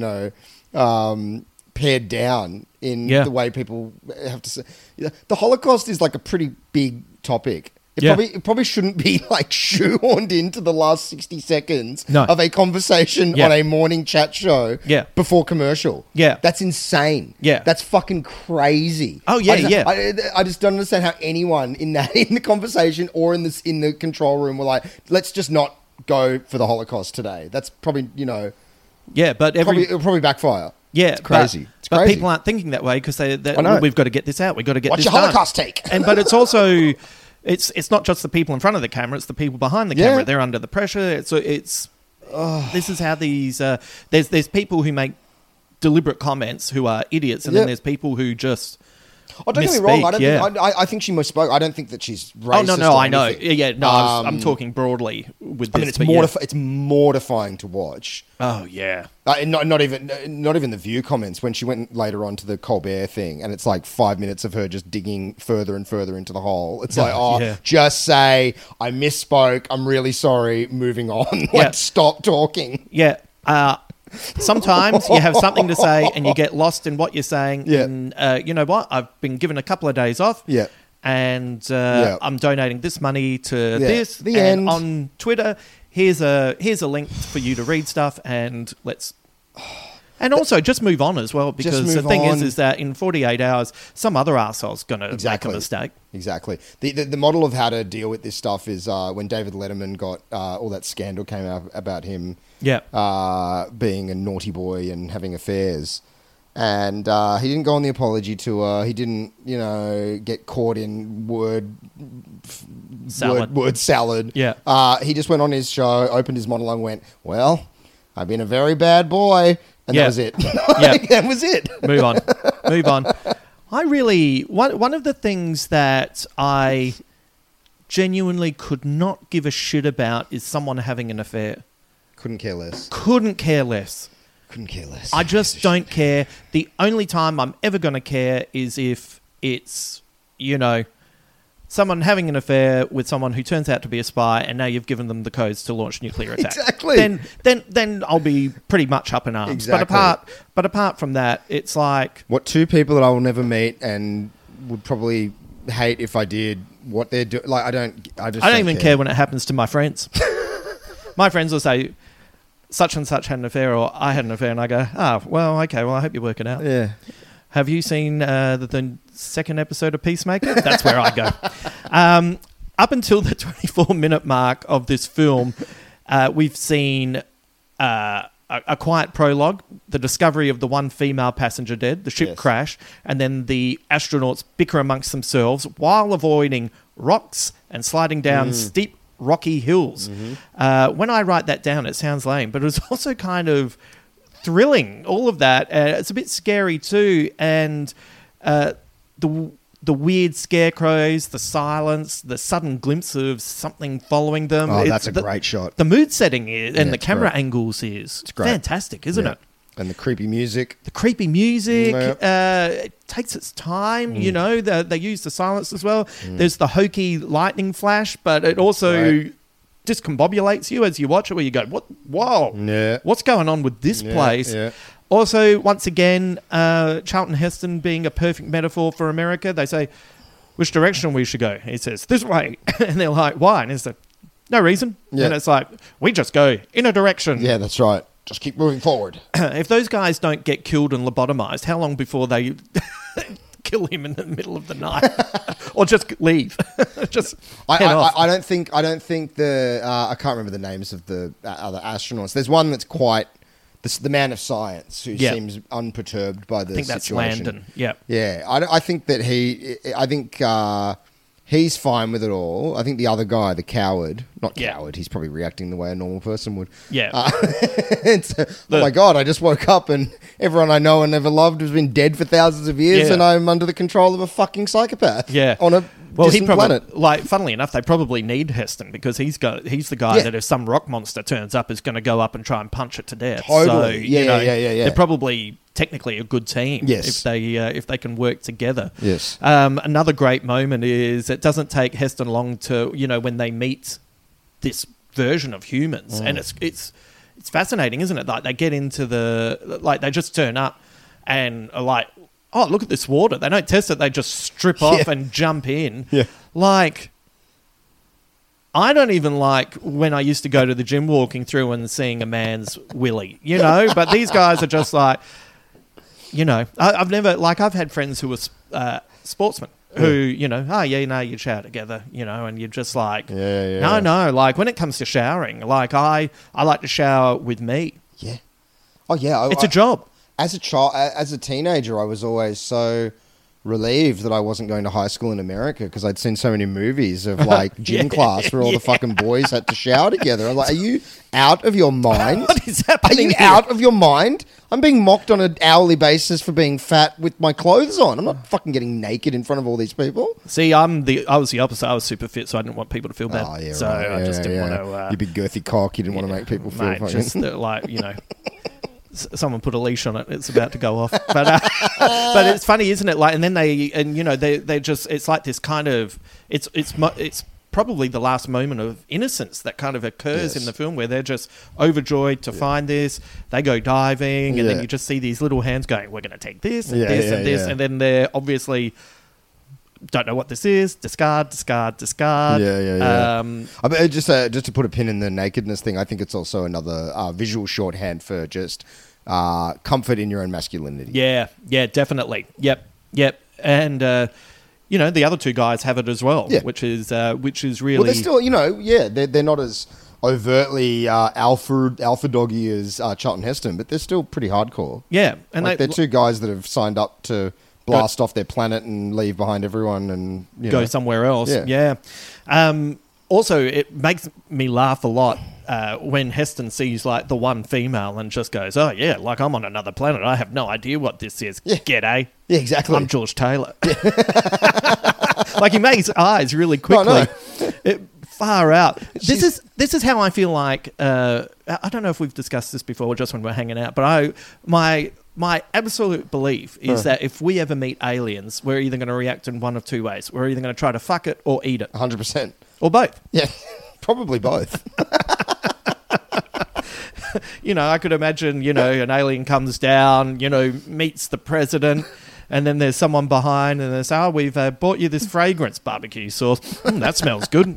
S5: pared down in the way people have to say. The Holocaust is like a pretty big topic. It probably shouldn't be like shoehorned into the last 60 seconds of a conversation on a morning chat show before commercial.
S1: Yeah.
S5: That's insane.
S1: Yeah.
S5: That's fucking crazy.
S1: Oh, yeah,
S5: I just don't understand how anyone in the conversation or in the control room were like, let's just not go for the Holocaust today. That's probably,
S1: but
S5: it'll probably backfire.
S1: Yeah,
S5: it's crazy.
S1: But people aren't thinking that way, because we've got to get this out. We've got to get
S5: What's
S1: this
S5: your
S1: done.
S5: Holocaust take?
S1: But it's also, it's not just the people in front of the camera; it's the people behind the camera. They're under the pressure. This is how these. There's people who make deliberate comments who are idiots, and then there's people who just.
S5: Oh, don't get me wrong. I think she misspoke. I don't think that she's racist.
S1: Oh no, I know.
S5: Anything.
S1: Yeah, no, I'm talking broadly with this.
S5: I mean, it's mortifying to watch.
S1: Oh yeah.
S5: Not even the View comments when she went later on to the Colbert thing, and it's like 5 minutes of her just digging further and further into the hole. It's like, just say I misspoke. I'm really sorry. Moving on. Stop talking.
S1: Yeah. Sometimes you have something to say and you get lost in what you're saying.
S5: Yeah.
S1: And you know what? I've been given a couple of days off.
S5: Yeah.
S1: And I'm donating this money to this.
S5: The end.
S1: On Twitter, here's a link for you to read stuff, and let's. And also, just move on as well, because the thing is that in 48 hours, some other arsehole's going to make a mistake.
S5: Exactly. The model of how to deal with this stuff is when David Letterman got all that scandal came out about him being a naughty boy and having affairs. And he didn't go on the apology tour. He didn't, get caught in word salad.
S1: Yeah.
S5: He just went on his show, opened his monologue and went, well, I've been a very bad boy. And that was it. That was it.
S1: Move on. I really... One of the things that I genuinely could not give a shit about is someone having an affair.
S5: Couldn't care less.
S1: I just don't care. The only time I'm ever going to care is if it's, someone having an affair with someone who turns out to be a spy, and now you've given them the codes to launch nuclear attack.
S5: Exactly.
S1: Then I'll be pretty much up in arms.
S5: Exactly.
S1: But apart from that, it's like...
S5: What two people that I will never meet and would probably hate if I did, what they're doing... Like, I don't even
S1: care when it happens to my friends. My friends will say... such and such had an affair, or I had an affair, and I go, well, okay, well, I hope you work it out.
S5: Yeah.
S1: Have you seen the second episode of Peacemaker? That's where I go. Up until the 24-minute mark of this film, we've seen a quiet prologue, the discovery of the one female passenger dead, the ship crash, and then the astronauts bicker amongst themselves while avoiding rocks and sliding down steep rocky hills. When I write that down, it sounds lame, but it was also kind of thrilling, all of that. It's a bit scary too, and the the weird scarecrows, the silence, the sudden glimpse of something following them.
S5: Oh, that's a great shot.
S1: The mood setting is, and the
S5: it's
S1: camera
S5: great.
S1: angles is
S5: great.
S1: fantastic, isn't it?
S5: And the creepy music.
S1: The creepy music,
S5: Yeah.
S1: it takes its time, you know, they use the silence as well. There's the hokey lightning flash, but it also
S5: Right.
S1: discombobulates you as you watch it, where you go, "What? Whoa,
S5: Yeah.
S1: what's going on with this
S5: Yeah,
S1: place?"
S5: yeah.
S1: Also, once again, Charlton Heston being a perfect metaphor for America. They say, "Which direction we should go?" He says, "This way," and they're like, "Why?" And it's like, "No reason."
S5: Yeah.
S1: And it's like, "We just go in a direction."
S5: Yeah, that's right. Just keep moving forward.
S1: If those guys don't get killed and lobotomized, how long before they kill him in the middle of the night, or just leave? Just head off.
S5: I don't think the I can't remember the names of the other astronauts. There's one that's quite the man of science who
S1: Yeah.
S5: seems unperturbed by the
S1: I think that's
S5: situation.
S1: Landon. Yeah.
S5: Yeah, I think that he's fine with it all. I think the other guy, the coward, not
S1: Yeah.
S5: coward, he's probably reacting the way a normal person would.
S1: Yeah.
S5: It's, oh my God, I just woke up and everyone I know and ever loved has been dead for thousands of years
S1: Yeah.
S5: and I'm under the control of a fucking psychopath.
S1: Yeah.
S5: On a distant planet.
S1: Like, funnily enough, they probably need Heston because he's the guy
S5: Yeah.
S1: that if some rock monster turns up is going to go up and try and punch it to death.
S5: Totally.
S1: So,
S5: Yeah,
S1: you know,
S5: yeah.
S1: They're probably technically a good team.
S5: Yes.
S1: If they can work together.
S5: Yes.
S1: Another great moment is it doesn't take Heston long to, you know, when they meet this version of humans, and it's fascinating, isn't it? Like they get into they just turn up and are like, "Oh, look at this water." They don't test it; they just strip off and jump in.
S5: Yeah.
S1: Like, I don't even like when I used to go to the gym walking through and seeing a man's willy, you know. But these guys are just like, you know, I've had friends who were sportsmen who, you know, you shower together, you know, and you're just like,
S5: Yeah.
S1: no, like when it comes to showering, like I like to shower with me.
S5: Yeah. Oh yeah.
S1: It's a job.
S5: As a child, as a teenager, I was always so relieved that I wasn't going to high school in America because I'd seen so many movies of like gym class where all the fucking boys had to shower together. I'm like, are you out of your mind?
S1: What is
S5: Are
S1: happening
S5: you
S1: here?
S5: out of your mind? I'm being mocked on an hourly basis for being fat with my clothes on. I'm not fucking getting naked in front of all these people.
S1: See, I was the opposite. I was super fit, so I didn't want people to feel bad.
S5: Oh, yeah,
S1: so
S5: right.
S1: I just didn't want to.
S5: You big girthy cock. You didn't want to make people feel
S1: mate,
S5: fucking...
S1: just like, you know, someone put a leash on it. It's about to go off. But it's funny, isn't it? Like, and then they just, it's like this kind of, it's probably the last moment of innocence that kind of occurs in the film where they're just overjoyed to find this. They go diving, and then you just see these little hands going, "We're going to take this and this and this," and then they're obviously don't know what this is. Discard.
S5: Yeah. I mean, just to put a pin in the nakedness thing, I think it's also another visual shorthand for just comfort in your own masculinity.
S1: Yeah, definitely. Yep. And you know, the other two guys have it as well, which is really.
S5: Well, they're still, you know, they're not as overtly alpha doggy as Charlton Heston, but they're still pretty hardcore.
S1: Yeah, and
S5: like they're two guys that have signed up to blast off their planet and leave behind everyone and
S1: go somewhere else. Yeah. Also, it makes me laugh a lot when Heston sees like the one female and just goes, "Oh yeah, like I'm on another planet. I have no idea what this is. G'day.
S5: Yeah, exactly.
S1: I'm George Taylor." Like he makes eyes really quickly. Far out. This is how I feel like. I don't know if we've discussed this before, or just when we're hanging out. But my absolute belief is that if we ever meet aliens, we're either going to react in one of two ways. We're either going to try to fuck it or eat it.
S5: 100%.
S1: Or both.
S5: Yeah, probably both.
S1: You know, I could imagine, you know, an alien comes down, you know, meets the president, and then there's someone behind, and they say, "Oh, we've bought you this fragrance barbecue sauce. That smells good."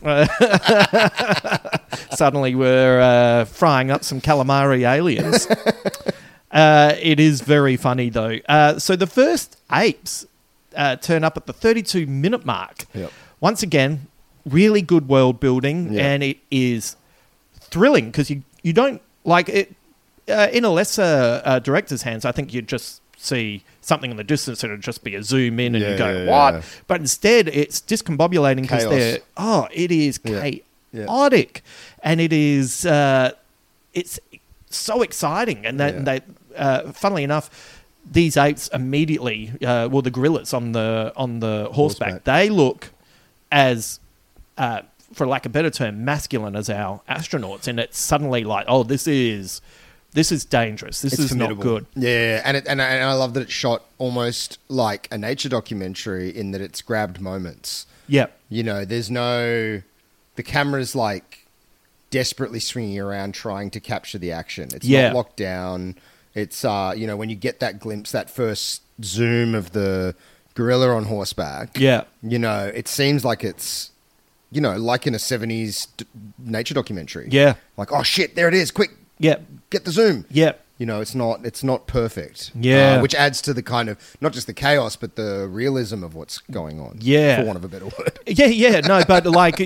S1: Suddenly we're frying up some calamari aliens. It is very funny, though. So the first apes turn up at the 32-minute mark.
S5: Yep.
S1: Once again, really good world building, and it is thrilling because you don't like it in a lesser director's hands. I think you'd just see something in the distance and it'd just be a zoom in and you go, "What?"
S5: Yeah.
S1: But instead, it's discombobulating because it is chaotic, and it is it's so exciting, and funnily enough, these apes immediately, the gorillas on the horseback, they look as, for lack of a better term, masculine as our astronauts, and it's suddenly like, oh, this is dangerous. This is
S5: formidable.
S1: not good.
S5: Yeah, and I love that it's shot almost like a nature documentary in that it's grabbed moments.
S1: Yeah.
S5: You know, the camera's like desperately swinging around trying to capture the action. It's not locked down. It's, when you get that glimpse, that first zoom of the gorilla on horseback, it seems like it's, like in a 70s nature documentary.
S1: Yeah.
S5: Like, oh shit, there it is. Quick.
S1: Yeah.
S5: Get the zoom.
S1: Yeah.
S5: It's not perfect.
S1: Yeah.
S5: Which adds to the kind of, not just the chaos, but the realism of what's going on.
S1: Yeah.
S5: For want of a better word.
S1: Yeah. No, but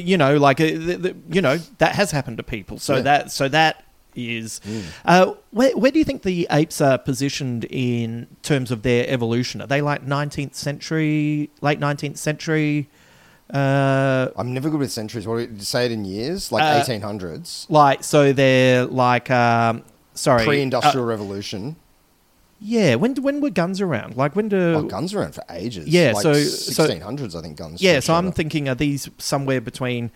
S1: that has happened to people. So that is, where do you think the apes are positioned in terms of their evolution? Are they like 19th century, late 19th century?
S5: I'm never good with centuries. What do you say it in years? Like 1800s?
S1: Like, so they're like,
S5: pre-industrial revolution.
S1: Yeah, when were guns around? Like, when do...
S5: guns were around for ages.
S1: Yeah,
S5: like
S1: so
S5: 1600s, I think guns.
S1: Yeah, so I'm thinking, are these somewhere between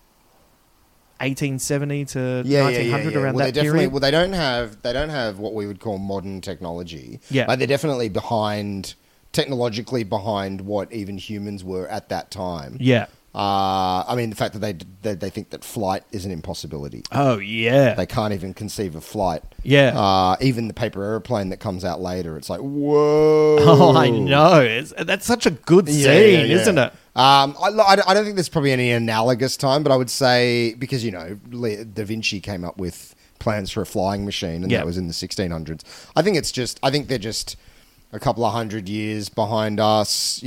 S1: 1870 to 1900 around that period?
S5: Well, they don't have what we would call modern technology.
S1: Yeah,
S5: like they're definitely technologically behind what even humans were at that time.
S1: Yeah.
S5: I mean, the fact that they think that flight is an impossibility.
S1: Oh, yeah.
S5: They can't even conceive of flight.
S1: Yeah.
S5: Even the paper airplane that comes out later, it's like, whoa.
S1: Oh, I know. That's such a good scene, isn't it?
S5: I don't think there's probably any analogous time, but I would say, because, Da Vinci came up with plans for a flying machine, and that was in the 1600s. I think they're just a couple of 100 years behind us,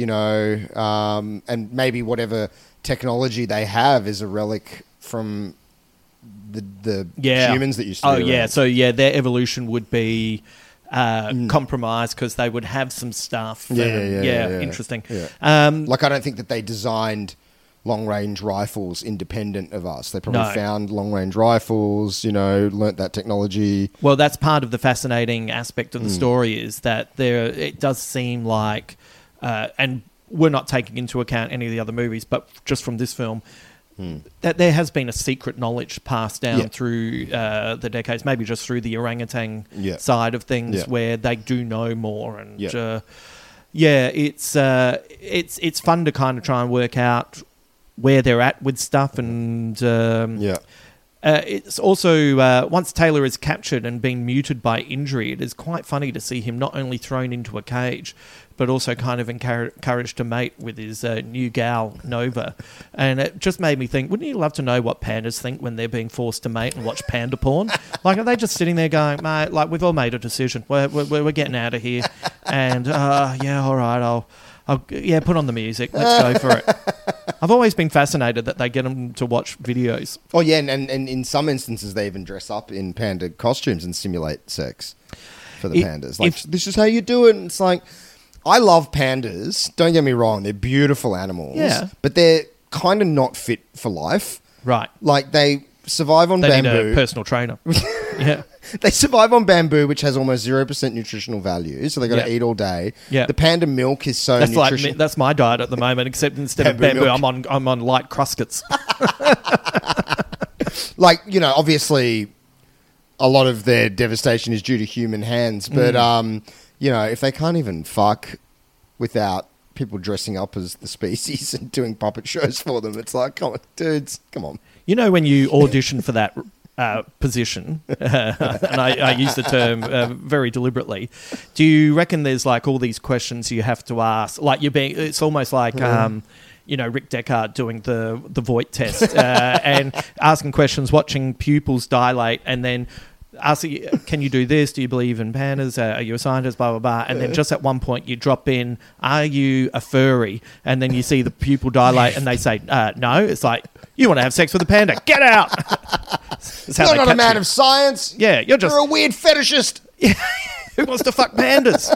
S5: and maybe whatever technology they have is a relic from the humans that used to be around.
S1: So their evolution would be compromised because they would have some stuff. Interesting.
S5: Yeah. Like, I don't think that they designed long-range rifles independent of us. They probably found long-range rifles, learnt that technology.
S1: Well, that's part of the fascinating aspect of the story, is that it does seem like, and we're not taking into account any of the other movies, but just from this film, that there has been a secret knowledge passed down through the decades, maybe just through the orangutan side of things, where they do know more. And it's fun to kind of try and work out where they're at with stuff. And it's also, once Taylor is captured and being muted by injury, it is quite funny to see him not only thrown into a cage, but also kind of encouraged to mate with his new gal, Nova. And it just made me think, wouldn't you love to know what pandas think when they're being forced to mate and watch panda porn? Like, are they just sitting there going, mate, like, we've all made a decision. We're getting out of here. And, all right, I'll put on the music. Let's go for it. I've always been fascinated that they get them to watch videos.
S5: Oh, yeah, and in some instances, they even dress up in panda costumes and simulate sex for the pandas. Like, this is how you do it. And it's like, I love pandas. Don't get me wrong. They're beautiful animals.
S1: Yeah.
S5: But they're kind of not fit for life.
S1: Right.
S5: Like, they survive on bamboo.
S1: They need a personal trainer. Yeah.
S5: They survive on bamboo, which has almost 0% nutritional value, so they got to eat all day.
S1: Yeah.
S5: The panda milk is so nutritional.
S1: That's my diet at the moment, except instead of bamboo, I'm on light cruscets.
S5: Like, obviously, a lot of their devastation is due to human hands, but if they can't even fuck without people dressing up as the species and doing puppet shows for them, it's like, come on, dudes, come on.
S1: When you audition for that position, and I use the term very deliberately, do you reckon there's like all these questions you have to ask? Like it's almost like Rick Deckard doing the Voight test and asking questions, watching pupils dilate, and then asking, can you do this? Do you believe in pandas? Are you a scientist? Blah, blah, blah. And then just at one point you drop in, are you a furry? And then you see the pupil dilate and they say, no. It's like, you want to have sex with a panda. Get out.
S5: You're not a man of science.
S1: Yeah, you're
S5: a weird fetishist.
S1: Who wants to fuck pandas?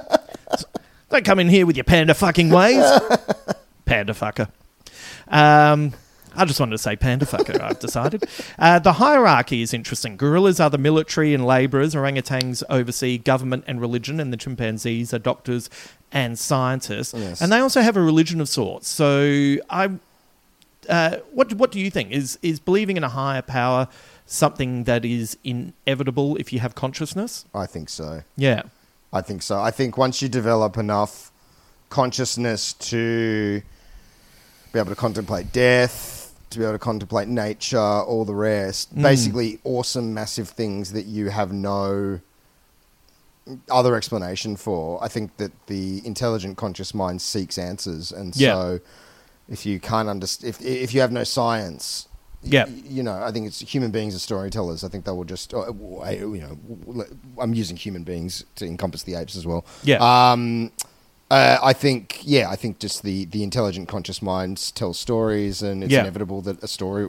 S1: Don't come in here with your panda fucking ways. Panda fucker. I just wanted to say panda fucker, I've decided. The hierarchy is interesting. Gorillas are the military and labourers. Orangutans oversee government and religion, and the chimpanzees are doctors and scientists.
S5: Yes.
S1: And they also have a religion of sorts. So what do you think? Is believing in a higher power something that is inevitable if you have consciousness?
S5: I think so.
S1: Yeah.
S5: I think so. I think once you develop enough consciousness to be able to contemplate death, to be able to contemplate nature, all the rest, basically awesome, massive things that you have no other explanation for. I think that the intelligent, conscious mind seeks answers, and so if you can't understand, if you have no science, I think it's human beings are storytellers. I think they will just, I'm using human beings to encompass the apes as well.
S1: Yeah.
S5: I think just the intelligent, conscious minds tell stories, and it's inevitable that a story,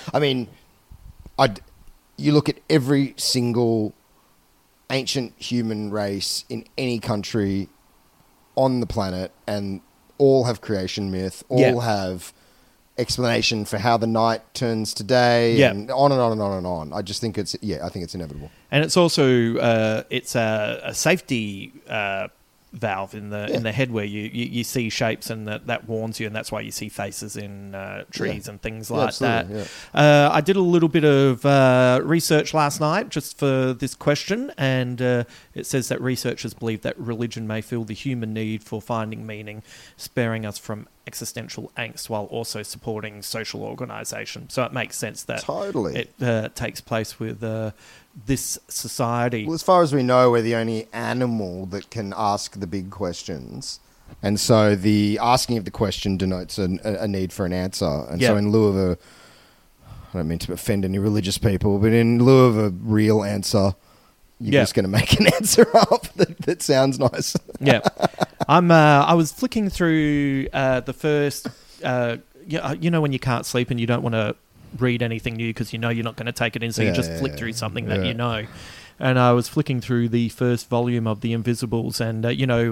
S5: you look at every single ancient human race in any country on the planet, and all have creation myth, all have explanation for how the night turns to day, and on and on and on and on. I just think it's inevitable. And
S1: it's also it's a safety valve in the head where you see shapes, and that warns you, and that's why you see faces in trees and things like that. Yeah. I did a little bit of research last night just for this question, and it says that researchers believe that religion may fill the human need for finding meaning, sparing us from existential angst while also supporting social organisation. So it makes sense that it takes place with this society.
S5: Well, as far as we know, we're the only animal that can ask the big questions. And so the asking of the question denotes a need for an answer. And so in lieu of I don't mean to offend any religious people, but in lieu of a real answer, you're just going to make an answer up that sounds nice.
S1: Yeah. I was flicking through the first, when you can't sleep and you don't want to read anything new because you're not going to take it in, so you just flick through something that you know. And I was flicking through the first volume of The Invisibles, and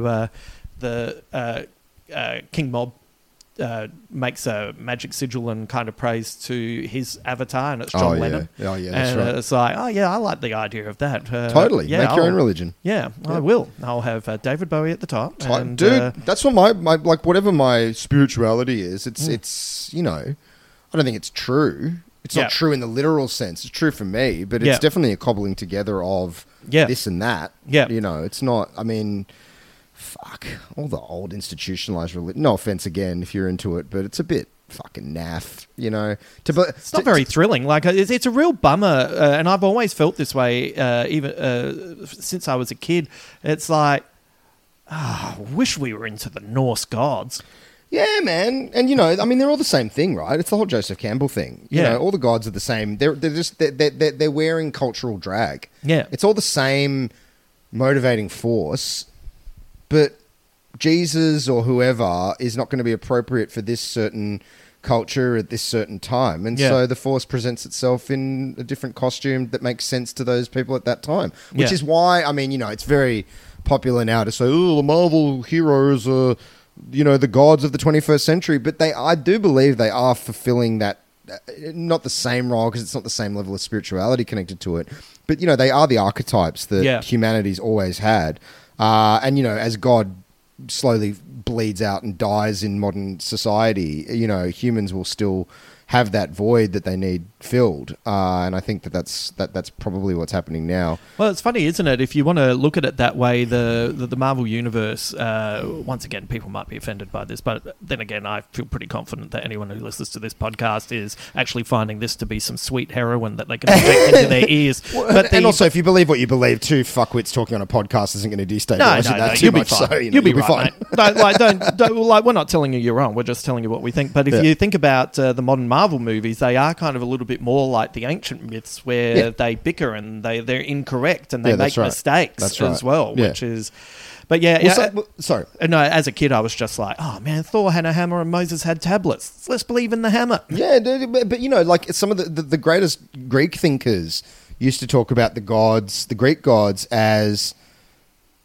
S1: the King Mob makes a magic sigil and kind of prays to his avatar, and it's John Lennon.
S5: Oh yeah, that's
S1: and
S5: right.
S1: It's like, I like the idea of that.
S5: Totally, make your own religion.
S1: Yeah, I will. I'll have David Bowie at the top. And,
S5: dude, that's what my like whatever my spirituality is. It's I don't think it's true. It's not true in the literal sense. It's true for me, but it's definitely a cobbling together of this and that. Yeah. It's not, fuck, all the old institutionalized religion. No offense again if you're into it, but it's a bit fucking naff, It's
S1: not very thrilling. Like, it's a real bummer, and I've always felt this way, even since I was a kid. It's like, I wish we were into the Norse gods.
S5: Yeah, man. And, they're all the same thing, right? It's the whole Joseph Campbell thing. All the gods are the same. They're wearing cultural drag.
S1: Yeah.
S5: It's all the same motivating force, but Jesus or whoever is not going to be appropriate for this certain culture at this certain time. And so the force presents itself in a different costume that makes sense to those people at that time, which is why, it's very popular now to say, oh, the Marvel heroes are... the gods of the 21st century, but I do believe they are fulfilling that, not the same role because it's not the same level of spirituality connected to it, but, they are the archetypes that humanity's always had. As God slowly bleeds out and dies in modern society, humans will still have that void that they need filled. And I think that's probably what's happening now.
S1: Well, it's funny, isn't it? If you want to look at it that way, the Marvel Universe, once again, people might be offended by this, but then again, I feel pretty confident that anyone who listens to this podcast is actually finding this to be some sweet heroin that they can inject into their ears.
S5: And also, if you believe what you believe, two fuckwits talking on a podcast isn't going to destabilize you that too much. So,
S1: you'll be fine. Don't, we're not telling you you're wrong. We're just telling you what we think. But if you think about the modern Marvel movies, they are kind of a little bit more like the ancient myths where they bicker and they're incorrect and they make mistakes as well, which is... But
S5: sorry.
S1: No, as a kid, I was just like, oh man, Thor had a hammer and Moses had tablets. Let's believe in the hammer.
S5: Yeah, but some of the greatest Greek thinkers used to talk about the Greek gods as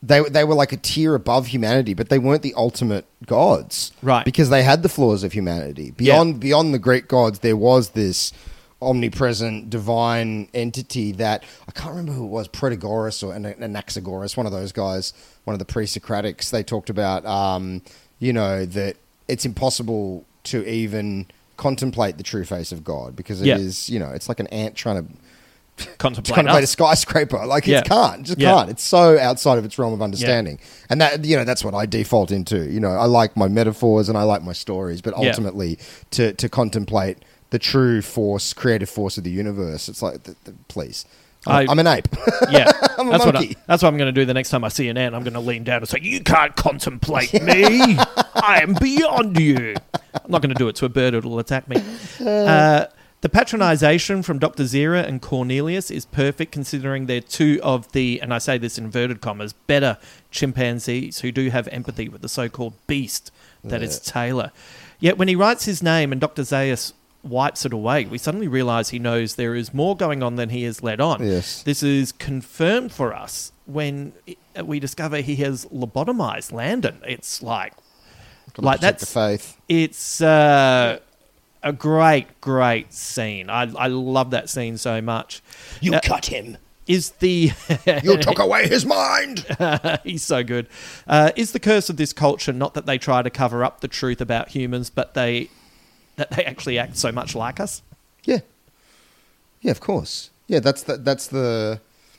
S5: they were like a tier above humanity, but they weren't the ultimate gods,
S1: Right.
S5: Because they had the flaws of humanity. Beyond the Greek gods, there was this omnipresent divine entity that I can't remember who it was, Protagoras or Anaxagoras, one of those guys, one of the pre-Socratics. They talked about, that it's impossible to even contemplate the true face of God because it is, it's like an ant trying to
S1: Contemplate
S5: a skyscraper. Like it can't. It's so outside of its realm of understanding. And that, that's what I default into. I like my metaphors and I like my stories, but ultimately to contemplate the true force, creative force of the universe, it's like, please. I'm an ape.
S1: Yeah.
S5: I'm a monkey.
S1: That's what I'm going to do the next time I see an ant. I'm going to lean down and say, you can't contemplate me. I am beyond you. I'm not going to do it to a bird. It'll attack me. The patronisation from Dr. Zira and Cornelius is perfect considering they're two of the, and I say this in inverted commas, better chimpanzees who do have empathy with the so-called beast that is Taylor. Yet when he writes his name and Dr. Zaius wipes it away, we suddenly realise he knows there is more going on than he has let on.
S5: Yes.
S1: This is confirmed for us when we discover he has lobotomized Landon. It's like that's
S5: the faith.
S1: It's a great scene. I love that scene so much.
S5: You cut him.
S1: Is the
S5: You took away his mind.
S1: He's so good. Is the curse of this culture not that they try to cover up the truth about humans, but that they actually act so much like us?
S5: Yeah, of course. Yeah, that's the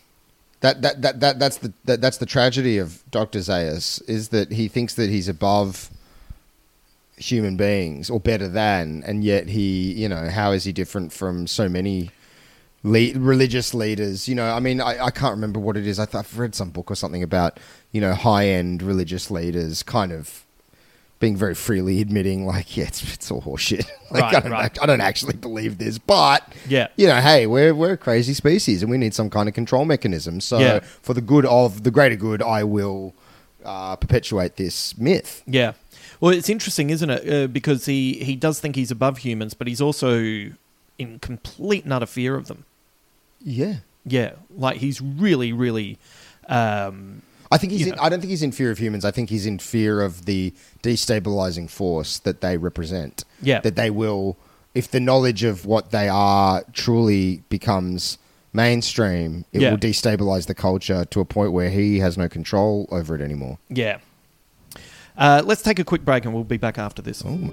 S5: tragedy of Dr. Zaius, is that he thinks that he's above human beings or better than, and yet he, how is he different from so many religious leaders? I can't remember what it is. I've read some book or something about, high-end religious leaders kind of being very freely admitting, like, it's all horseshit. Like, I don't actually believe this, but hey, we're a crazy species and we need some kind of control mechanism. So for the good of the greater good, I will perpetuate this myth.
S1: Yeah. Well, it's interesting, isn't it? Because he does think he's above humans, but he's also in complete and utter fear of them.
S5: Yeah.
S1: Yeah. Like, he's really, really...
S5: I think I don't think he's in fear of humans. I think he's in fear of the destabilizing force that they represent.
S1: Yeah.
S5: That they will, if the knowledge of what they are truly becomes mainstream, it will destabilize the culture to a point where he has no control over it anymore.
S1: Yeah. Let's take a quick break and we'll be back after this.
S5: Oh.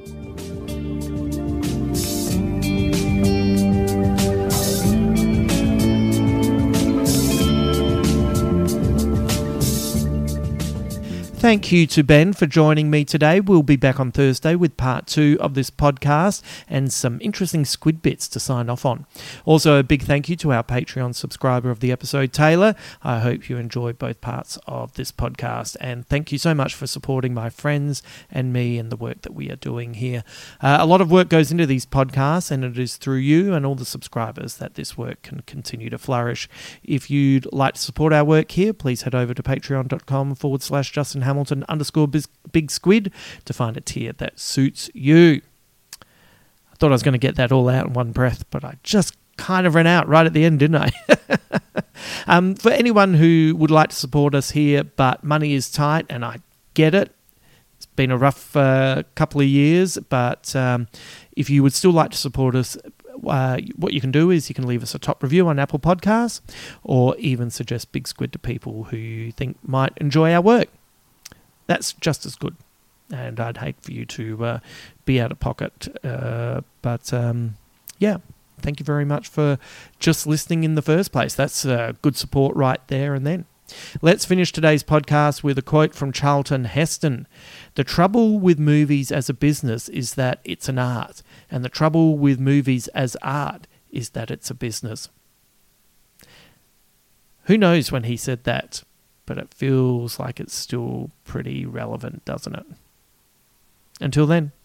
S1: Thank you to Ben for joining me today. We'll be back on Thursday with part 2 of this podcast and some interesting squid bits to sign off on. Also, a big thank you to our Patreon subscriber of the episode, Taylor. I hope you enjoyed both parts of this podcast, and thank you so much for supporting my friends and me and the work that we are doing here. A lot of work goes into these podcasts, and it is through you and all the subscribers that this work can continue to flourish. If you'd like to support our work here, please head over to patreon.com/Justin Hamilton _Big Squid to find a tier that suits you. I thought I was going to get that all out in one breath, but I just kind of ran out right at the end, didn't I? For anyone who would like to support us here, but money is tight, and I get it. It's been a rough couple of years, but if you would still like to support us, what you can do is you can leave us a top review on Apple Podcasts, or even suggest Big Squid to people who you think might enjoy our work. That's just as good, and I'd hate for you to be out of pocket. But thank you very much for just listening in the first place. That's good support right there and then. Let's finish today's podcast with a quote from Charlton Heston. "The trouble with movies as a business is that it's an art, and the trouble with movies as art is that it's a business." Who knows when he said that? But it feels like it's still pretty relevant, doesn't it? Until then.